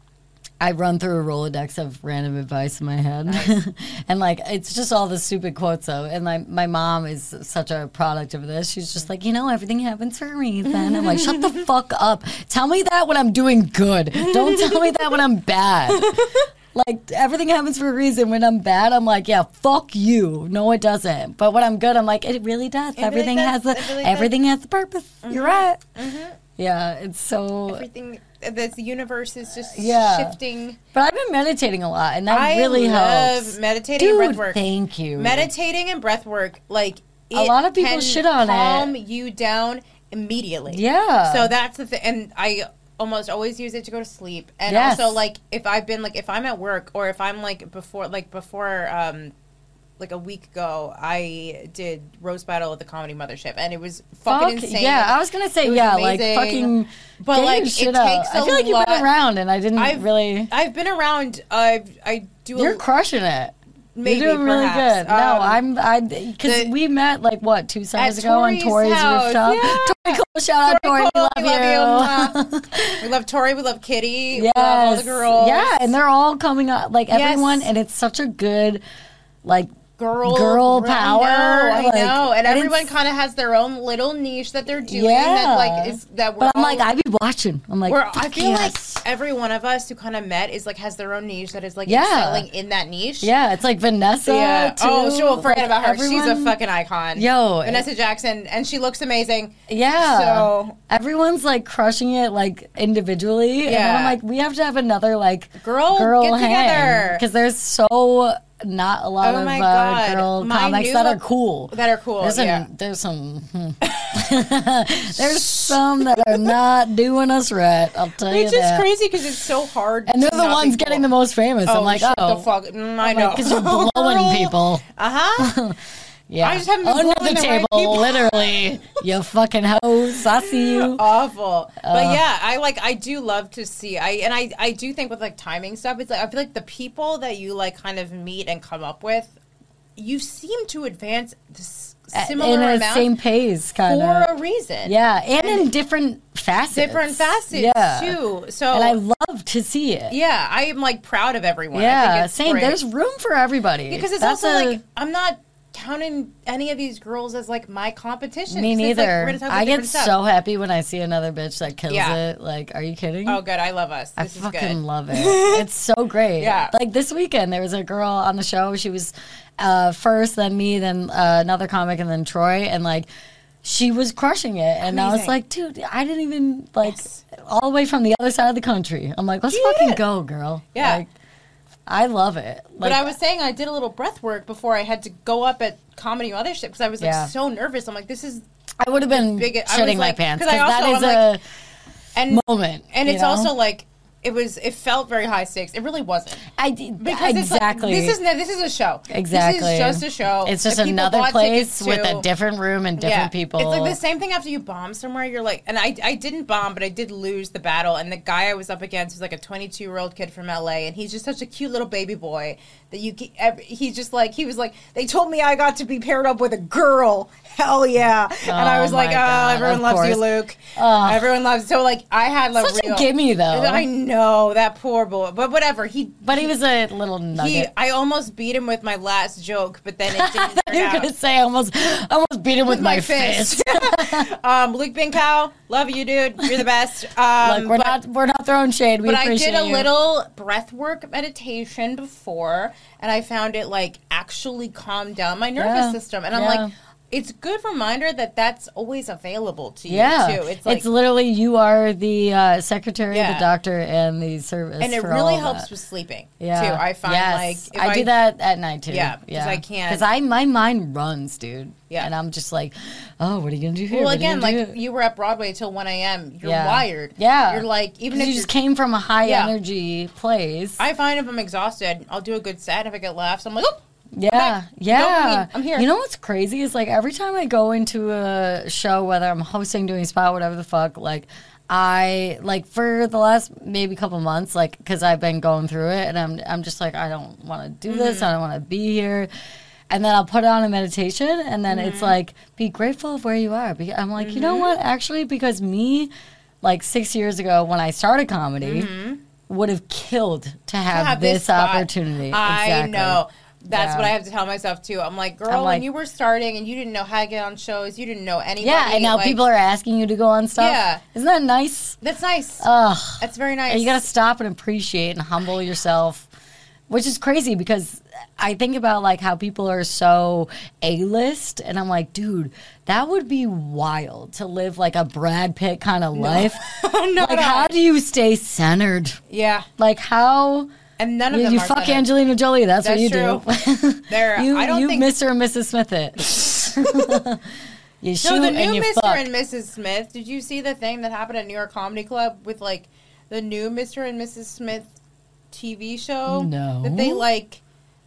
I run through a Rolodex of random advice in my head. And, like, it's just all the stupid quotes, though. And, my my mom is such a product of this. She's just like, you know, everything happens for a reason. I'm like, shut the fuck up. Tell me that when I'm doing good. Don't tell me that when I'm bad. Like, everything happens for a reason. When I'm bad, I'm like, yeah, fuck you. No, it doesn't. But when I'm good, I'm like, it really does. really everything does. has a, It really everything has a purpose. You're right. Mm-hmm. Yeah, it's so... everything, the universe is just Yeah. shifting. But I've been meditating a lot, and that I really love helps. meditating Dude, and breath work. thank you. Meditating and breath work, like, A it lot of people can shit on it. calm you down immediately. Yeah. So that's the thing. And I almost always use it to go to sleep. And Yes. also, like, if I've been, like, if I'm at work or if I'm, like, before, like, before, um, like a week ago, I did roast battle at the Comedy Mothership, and it was fucking Fuck, insane. yeah, I was gonna say It was yeah, like amazing. fucking. But, get like, your it shit out. takes I a feel like you've lot- been around, and I didn't I've really. I've been around. I've I do. You're a, crushing it. maybe You're doing really perhaps. good. No, Um, I'm. I because the- we met like what two summers At ago on Tori's Tori's house, rooftop. yeah. Tori Cole, shout out Tori, Tori we Cole, love we you. love you. We love Tori. We love Kitty. We Yes. love all the girls. Yeah, and they're all coming up like Yes. everyone, and it's such a good like. girl, Girl I power, know, I like, know. And and everyone it's- kind of has their own little niche that they're doing. Yeah. That like is that we're But I'm all, like, I be watching. I'm like, we're, I fuck feel yes. like every one of us who kind of met is like has their own niche that is like Yeah. excelling in that niche. Yeah, it's like Vanessa. Yeah. Too. Oh, sure. Forget Like, about her. She's a everyone- fucking icon. Yo, Vanessa Jackson, and she looks amazing. Yeah. So- everyone's like crushing it like individually. And then Yeah. I'm like, we have to have another like Girl, girl get together. Because there's so not a lot Oh of my uh, God. girl My comics new that are look- cool. That are cool. There's yeah. some, there's some, hmm. there's some that are not doing us right. I'll tell you It's just that. crazy because it's so hard. And they're to the not ones be getting cool. the most famous. Oh, I'm like, shut oh, the fuck. Mm, I know. because you're blowing people. Uh huh. Yeah, I just haven't been under blowing the the right table, people. literally. You fucking hoes. I see you. Awful. Uh. But yeah, I like. I do love to see. I and I. I do think with like timing stuff, it's like I feel like the people that you like kind of meet and come up with, you seem to advance this similar in the amount same pace, kind for of. a reason. Yeah, and, in different facets. Different facets yeah. too. So And I love to see it. yeah, I am like proud of everyone. I Yeah, think it's same. great. There's room for everybody. because it's That's also a- like I'm not counting any of these girls as like my competition. Me 'Cause it's, like, neither. we're gonna talk about I get different stuff. so happy when I see another bitch that kills Yeah. it. Like, are you kidding? Oh, good. I love us. I This is fucking good. love it. It's so great. Yeah. Like this weekend, there was a girl on the show. She was uh, first, then me, then uh, another comic, and then Troy. And like, she was crushing it. And I was Amazing. like, dude, I didn't even like Yes. all the way from the other side of the country. I'm like, let's You did fucking it. go, girl. Yeah. Like, I love it. Like, But I was saying I did a little breath work before I had to go up at comedy and other shit because I was like Yeah. so nervous. I'm like, this is I would have been big- I shitting was my like- pants 'cause I because that also- is I'm a and moment. and you it's know? also like it was. It felt very high stakes. It really wasn't. I did Because exactly. it's like, this is no, this is a show. Exactly. This is just a show. It's just that people another bought place tickets with to. a different room and different people. It's like the same thing after you bomb somewhere. You're like, and I, I didn't bomb, but I did lose the battle. And the guy I was up against was like a twenty-two year old kid from L A, and he's just such a cute little baby boy that you. ke- ev- He's just like he was like they told me I got to be paired up with a girl. Hell yeah! And I Oh was like, my oh, God, everyone of loves you, course. Luke. Ugh. Everyone loves. So like I had like Such a real. gimme, though. I know that poor boy, but whatever. He But he was a little he. nugget. I almost beat him with my last joke, but then it didn't turn You're out. gonna say I almost, I almost beat him with, my, fist. um, Luke Binkow, love you, dude. You're the best. Um, Look, we're but, not, we're not throwing shade. We but I appreciate did a you. little breath work meditation before, and I found it like actually calmed down my nervous Yeah. system. And I'm Yeah. like, it's a good reminder that that's always available to you Yeah, too. It's like, literally you are the uh, secretary, Yeah. the doctor, and the service, and it for really all helps that. with sleeping Yeah, too. I find yes. like if I, do that at night too. Yeah, 'cause I can't- because I my mind runs, dude. Yeah. and I'm just like, oh, what are you gonna do here? Well, What are you again, gonna like do? you were at Broadway till one a.m. You're Yeah. wired. Yeah, You're like even 'Cause if you you're just came from a high Yeah. energy place. I find if I'm exhausted, I'll do a good set. If I get laughs, I'm like, oh, Yeah, back. yeah. Dopamine. I'm here. You know what's crazy is like every time I go into a show, whether I'm hosting, doing spot, whatever the fuck, like I like for the last maybe couple months, like because I've been going through it, and I'm I'm just like I don't want to do this, Mm-hmm. I don't want to be here. And then I'll put on a meditation, and then Mm-hmm. it's like, be grateful of where you are. Be- I'm like, you know what? Actually, because me, like six years ago when I started comedy, would have killed to have, Mm-hmm. have this, this spot. opportunity. I Exactly. know. That's Yeah. what I have to tell myself too. I'm like, girl, I'm like- when you were starting and you didn't know how to get on shows, you didn't know anybody. Yeah, and now like, people are asking you to go on stuff. Yeah. Isn't that nice? That's nice. Ugh. That's very nice. You gotta stop and appreciate and humble yourself, which is crazy because I think about like how people are so A-list, and I'm like, dude, that would be wild to live like a Brad Pitt kind of life. no, Like, how do you stay centered? yeah, Like, how and none of you, them you are fuck centered. Angelina Jolie? That's, That's what you true. do. There, you, I don't you think. Mister and Missus Smith it. You shoot no, the and new you Mister fuck. and Missus Smith. Did you see the thing that happened at New York Comedy Club with like the new Mister and Missus Smith T V show? No. that they like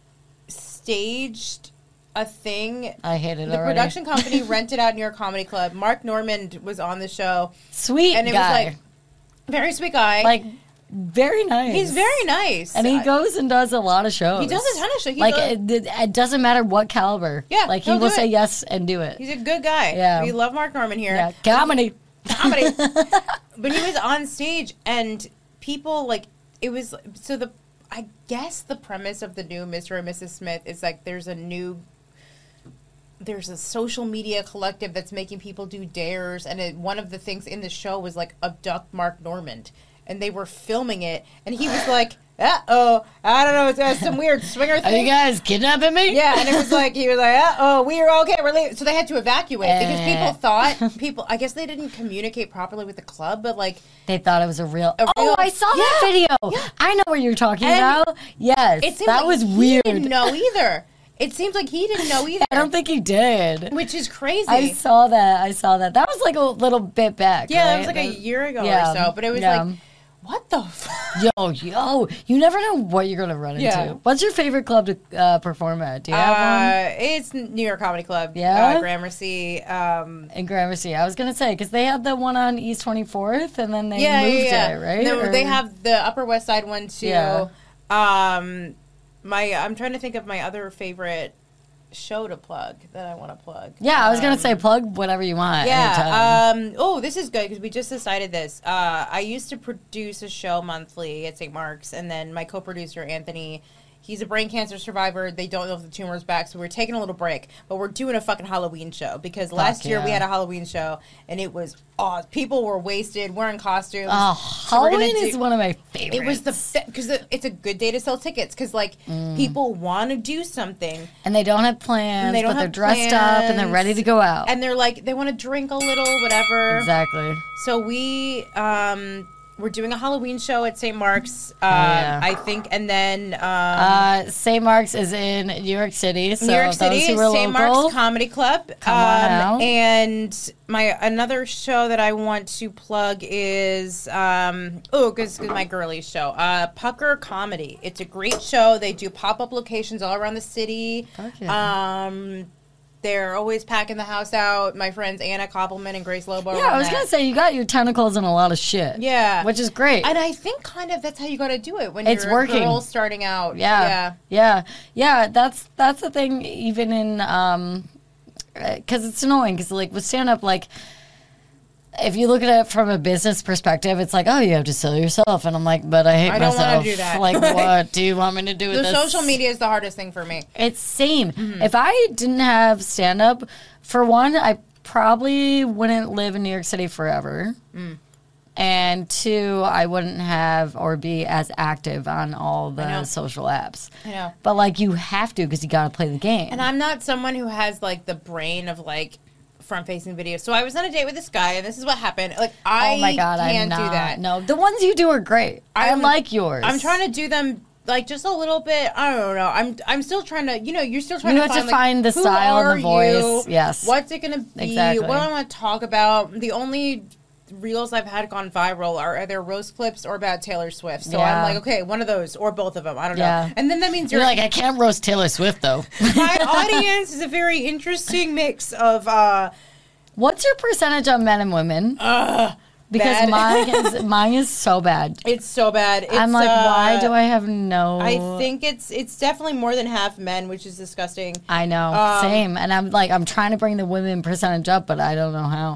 staged a thing. I hate it The already. production company rented out New York Comedy Club. Mark Normand was on the show, Sweet and it guy. was like very sweet guy. like very nice. he's very nice, and he I- goes and does a lot of shows. He does a ton of shit. He like does- it, it doesn't matter what caliber. Yeah, like he he'll will do say it. yes and do it. He's a good guy. Yeah. We love Mark Normand here. Yeah, comedy. Comedy. But he was on stage and people like it was so the I guess the premise of the new Mister and Missus Smith is like there's a new there's a social media collective that's making people do dares, and it, one of the things in the show was like abduct Mark Normand, and they were filming it, and he was like, uh oh, I don't know, it's uh, some weird swinger Are thing. you guys kidnapping me? Yeah, and it was like he was like, uh oh, we are okay, we're leaving. So they had to evacuate because Eh. people thought people. I guess they didn't communicate properly with the club, but like, They thought it was a real. A oh, real- I saw that Yeah. video. I know what you're talking And about. Yes, it seemed that like was he weird. didn't know either. It seems like he didn't know either. I don't think he did. which is crazy. I saw that. I saw that. That was like a little bit back. yeah, that right? was like a year ago Yeah. or so, but it was Yeah. like, what the fuck? Yo, yo, you never know what you're gonna run Yeah. into. What's your favorite club to uh, perform at? Do you have one? Uh, it's New York Comedy Club. Yeah? uh, Gramercy. Um, In Gramercy, I was gonna say because they had the one on East twenty-fourth, and then they yeah, moved yeah, yeah. it, right? No, Or- they have the Upper West Side one too. Yeah. Um, my I'm trying to think of my other favorite show to plug that I want to plug. Yeah, I was gonna Um, say plug whatever you want. anytime. Yeah. Um, oh, this is good because we just decided this. Uh, I used to produce a show monthly at Saint Mark's, and then my co-producer Anthony, He's a brain cancer survivor. They don't know if the tumor is back, so we're taking a little break. But we're doing a fucking Halloween show because Fuck last year we yeah. had a Halloween show, and it was awesome. People were wasted, wearing costumes. Oh, So we're gonna Halloween do- is one of my favorites. It was the because it's a good day to sell tickets because like Mm. people want to do something and they don't have plans, and they don't but they're have dressed up and they're plans, ready to go out. and they're like they want to drink a little, whatever. Exactly. So we um we're doing a Halloween show at Saint Mark's, um, yeah. I think, and then um, Uh, Saint Mark's is in New York City. So New York those City, who are Saint local, Mark's Comedy Club. Come on um, out. And my another show that I want to plug is um, oh, because my girlies show, uh, Pucker Comedy. It's a great show. They do pop up locations all around the city. Fuck yeah. Um, they're always packing the house out. My friends Anna Koppelman and Grace Lobo. Yeah, I run was that. gonna say you got your tentacles in a lot of shit. Yeah, which is great. And I think kind of that's how you got to do it when It's you're working. a girl starting out. Yeah, yeah. yeah, yeah. That's that's the thing. Even in um, because it's annoying. Because like with stand up, like if you look at it from a business perspective, it's like, oh, you have to sell yourself, and I'm like, but I hate I don't wanna myself. do that. Like, what do you want me to do with The this? social media is the hardest thing for me. It's same. Mm-hmm. If I didn't have stand up, for one, I probably wouldn't live in New York City forever. Mm. And two, I wouldn't have or be as active on all know. the social apps. I know. But like you have to because you got to play the game. And I'm not someone who has like the brain of like front facing videos. So I was on a date with this guy, and this is what happened. Like I oh my god, can't I'm not. do that. No, the ones you do are great. I I'm- like yours. I'm trying to do them like just a little bit. I don't know. I'm I'm still trying to. You know, you're still trying You to have find, to like, find the who style and are the voice. you? Yes. What's it gonna be? Exactly. What do I want to talk about? The only reels I've had gone viral are either roast clips or about Taylor Swift. So Yeah. I'm like, okay, one of those or both of them. I don't Yeah. know. And then that means You're you're, like, I can't roast Taylor Swift though. my audience is a very interesting mix of. uh What's your percentage on men and women? Uh, Because bad. mine is mine is so bad. It's so bad. It's, I'm like, uh, why do I have no? I think it's it's definitely more than half men, which is disgusting. I know, Um, same. And I'm like, I'm trying to bring the women percentage up, but I don't know how.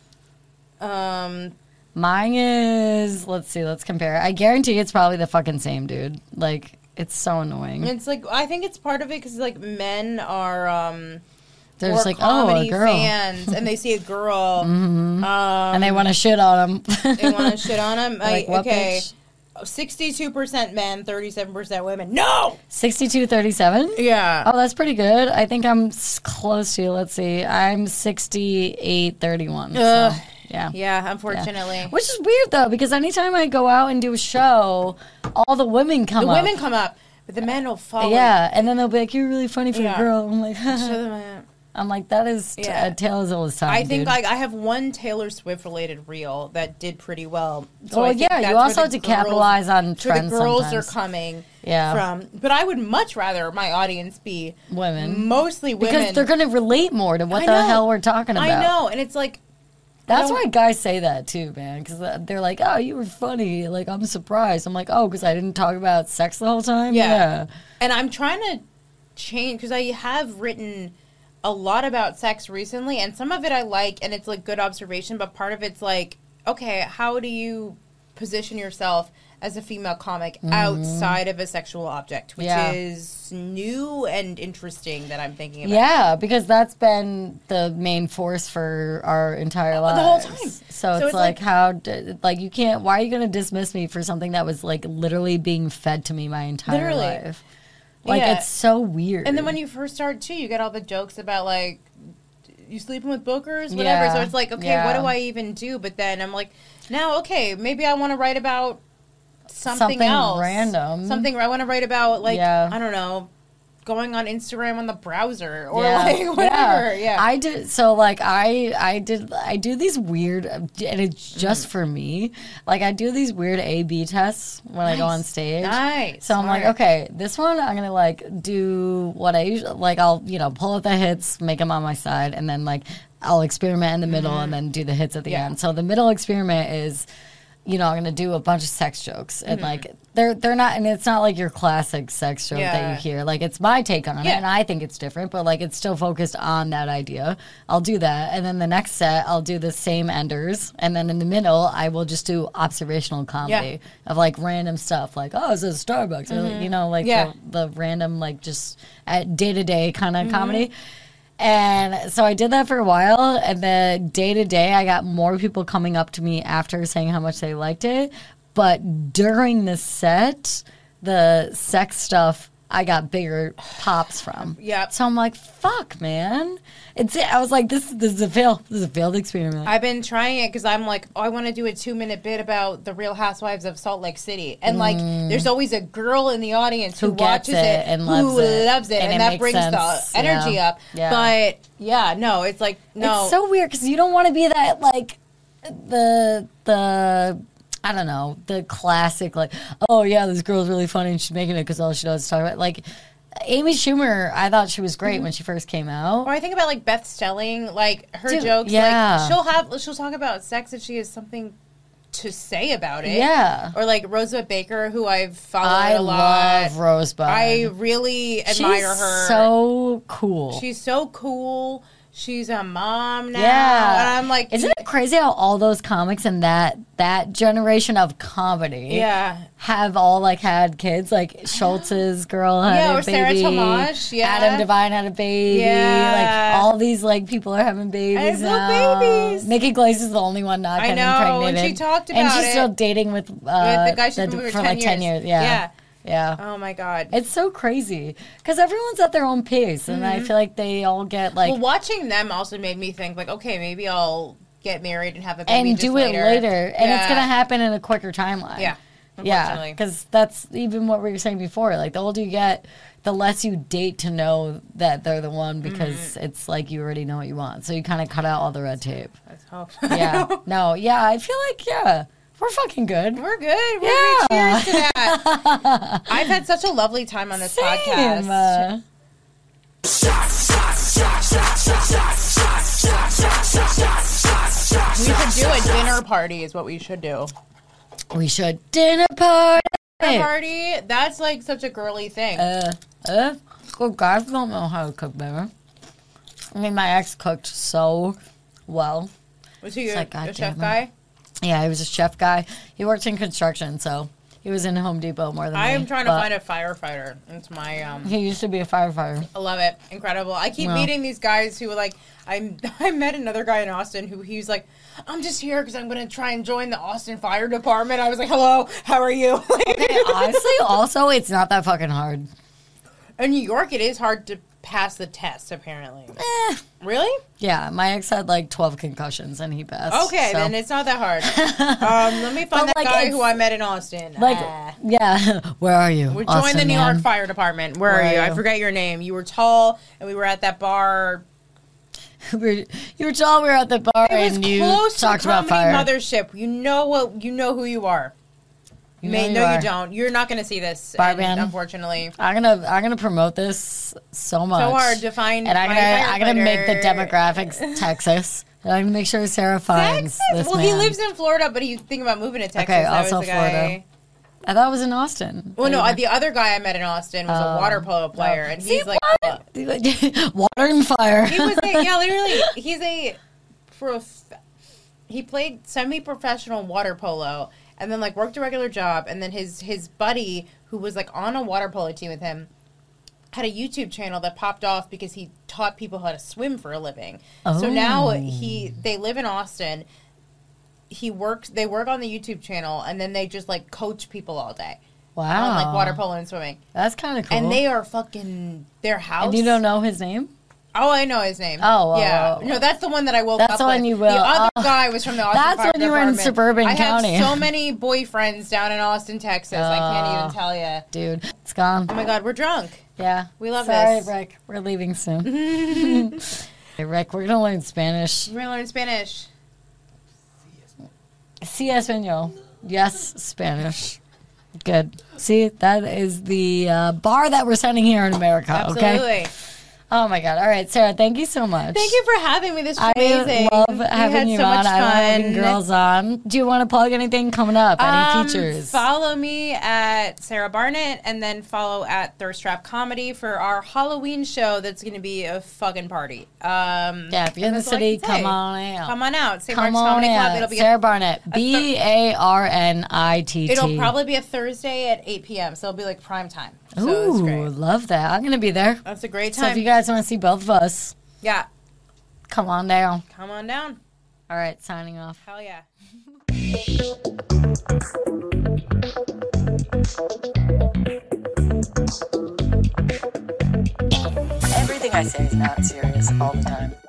Um, Mine is, let's see, let's compare. I guarantee it's probably the fucking same, dude. Like, it's so annoying. it's like I think it's part of it because like men are um, They're more just like, oh, a comedy girl. fans, and they see a girl, um, And they want to shit on them. they want to shit on them. Like, Like, what okay, bitch? sixty-two percent men, thirty-seven percent women. No. sixty-two thirty-seven? Yeah. Oh, that's pretty good. I think I'm s- close to, let's see, I'm sixty-eight thirty-one. So, Ugh. yeah. Yeah. Unfortunately, Which is weird though, because anytime I go out and do a show, all the women come the up. women come up, but the men will follow. Yeah, and then they'll be like, "You're really funny for Yeah. a girl." I'm like, Show them a- I'm like, that is t- Yeah. a tale as old as time. I think dude. like I have one Taylor Swift related reel that did pretty well. So Well, I think yeah, that's you where also the have to girls- capitalize on that's where trends the girls sometimes. are coming Yeah. from. But I would much rather my audience be women mostly women because they're going to relate more to what I the know. hell we're talking about. I know, and it's like That's I why don't- guys say that too, man. Because they're like, "Oh, you were funny." Like, I'm surprised. I'm like, "Oh, because I didn't talk about sex the whole time." Yeah. And I'm trying to change because I have written a lot about sex recently, and some of it I like, and it's like good observation, but part of it's like, okay, how do you position yourself as a female comic outside of a sexual object, which Yeah. is new and interesting that I'm thinking about. Yeah, because that's been the main force for our entire lives. The whole time. So, So it's, it's like, like- how, d- like, you can't, why are you going to dismiss me for something that was, like, literally being fed to me my entire Literally. life? Like, Yeah. it's so weird. And then when you first start too, you get all the jokes about like you sleeping with bookers, whatever. Yeah. So it's like, okay, Yeah. what do I even do? But then I'm like, now, okay, maybe I want to write about something, Something else, random. something I want to write about, like Yeah. I don't know, going on Instagram on the browser or Yeah. like whatever. Yeah, I did so like I I did I do these weird and it's just Mm. for me. Like I do these weird A B tests when I go on Nice. stage. Nice. So I'm like, Smart. okay, this one I'm gonna like do what I usually like. I'll you know pull out the hits, make them on my side, and then like I'll experiment in the middle and then do the hits at the Yeah. end. So the middle experiment is you know, I'm gonna do a bunch of sex jokes, and Mhm. like they're they're not, and it's not like your classic sex joke that Yeah. you hear. Like it's my take on it, Yeah. and I think it's different, but like it's still focused on that idea. I'll do that, and then the next set I'll do the same enders, and then in the middle I will just do observational comedy of like random stuff, like oh, it's a Starbucks, or, you know, like Yeah. the, the random like just at day to day kind of Mhm. comedy. And so I did that for a while, and then day to day, I got more people coming up to me after saying how much they liked it. But during the set, the sex stuff, I got bigger pops from. Yep. So I'm like, fuck, man. It's it. I was like, this, this is a fail. This is a failed experiment. I've been trying it because I'm like, oh, I want to do a two minute bit about the Real Housewives of Salt Lake City, and like, there's always a girl in the audience who, Mm. Who gets watches it it and who loves it. loves it, And and, it that makes brings sense. the energy Yeah. up. Yeah. But yeah, no, it's like no, It's so weird because you don't want to be that like the the I don't know the classic like oh yeah this girl's really funny and she's making it because all she does is talk about like Amy Schumer. I thought she was great when she first came out. Or I think about like Beth Stelling, like her Dude, jokes. yeah. Like she'll have, she'll talk about sex if she has something to say about it. Yeah. Or like Rosebud Baker, who I've followed I a lot. love Rosebud. I really admire She's her. So cool. She's so cool. She's a mom now. Yeah. And I'm like, Isn't it crazy how all those comics in that that generation of comedy yeah. have all like had kids? Like Schultz's girl had Yeah, a or Sarah baby. Tomash, yeah. Adam Devine had a baby. Yeah. Like all these like people are having babies I have now. babies. Nikki Glaze is the only one not I getting know, and impregnated. she talked And about she's it. still dating with, uh, With the guy she's the- been with for for like ten ten years. years. Yeah. Yeah. Yeah. Oh my God. It's so crazy because everyone's at their own pace, and I feel like they all get like well, watching them also made me think, like, okay, maybe I'll get married and have a baby and just do later. it later, and it's Yeah. gonna happen in a quicker timeline. Yeah, yeah, unfortunately. because that's even what we were saying before. Like the older you get, the less you date to know that they're the one, because Mm-hmm. it's like you already know what you want, so you kind of cut out all the red tape. Let's hope. Yeah, no, yeah, I feel like yeah, we're fucking good. We're good. We're Yeah. good. Cheers to that. I've had such a lovely time on this Same. podcast. uh, We should do a dinner party is what we should do. we should dinner party. Dinner party, that's like such a girly thing. Uh, uh, good guys don't know how to cook better. I mean, my ex cooked so well. Was he it's a, like, a God chef damn it. guy? Yeah, he was a chef guy. He worked in construction, so he was in Home Depot more than I me. am trying to but find a firefighter. It's my um He used to be a firefighter. I love it. Incredible. I keep Well. meeting these guys who are like, I I met another guy in Austin who he's like, I'm just here because I'm going to try and join the Austin Fire Department. I was like, hello, how are you? Okay, honestly, also, it's not that fucking hard. In New York, it is hard to pass the test, apparently. Eh. Really? Yeah, my ex had like twelve concussions and he passed. Okay, so. then it's not that hard. um, let me find But, that like, guy it's- who I met in Austin. Like, Ah. yeah, where are you? We joined Austin, the New man? York Fire Department. Where, Where are you? are I you? forget your name. You were tall, and we were at that bar. We were- you were tall, we were at the bar, It was and you close talked to the about comedy fire. mothership. You know what? You know who you are. You May, know no, you you are. don't. You're not going to see this. Bar and band. unfortunately. I'm gonna I'm gonna promote this so much. So hard to find. And I'm my gonna I'm gonna make the firefighter. demographics Texas. And I'm gonna make sure Sarah finds Texas? this Well, man. he lives in Florida, but he's thinking about moving to Texas. Okay, That was also the guy. Florida. I thought it was in Austin. Well, no, Anyway. uh, the other guy I met in Austin was a Oh. water polo player, and See, he's like, what? Water and fire. he was a, yeah, literally, he's a prof. He played semi-professional water polo, and then like worked a regular job, and then his his buddy who was like on a water polo team with him had a YouTube channel that popped off because he taught people how to swim for a living. So now Oh. he they live in Austin. He works. They work on the YouTube channel, and then they just like coach people all day Wow. on like water polo and swimming. That's kind of cool. And they are fucking their house. And you don't know his name? Oh, I know his name. Oh, well, yeah. well, well. No, that's the one that I woke That's up the one with. you will- The other oh. guy was from the Austin That's Fire when you were in Department. suburban I county. have so many boyfriends down in Austin, Texas. I can't Oh. even tell you. Dude, it's gone. Oh my God, we're drunk. Yeah. We love Sorry, this. Rick. We're leaving soon. Hey, Rick, we're going to learn Spanish. We're gonna learn Spanish. Sí, español. Yes, Spanish. Good. See, that is the uh, bar that we're sending here in America, Absolutely. okay? Oh my God. All right, Sarah, thank you so much. Thank you for having me. This was I amazing. love We having had you so on. much I love having fun. girls on. Do you want to plug anything coming up? Any Um, features? Follow me at Sarah Barnett and then follow at Thirst Trap Comedy for our Halloween show that's going to be a fucking party. Um, Yeah, if you're in the that's all I city, can say. come on out. Come on out. Saint Come Mark's on Comedy Club. out. It'll be Sarah a, Barnett. B A R N I T T. it'll probably be a Thursday at eight p.m. So it'll be like prime time. So it's Ooh, great. love that. I'm going to be there. That's a great So if time. you guys want to see both of us, yeah, come on down. come on down. All right, signing off. Hell yeah. Everything I say is not serious all the time.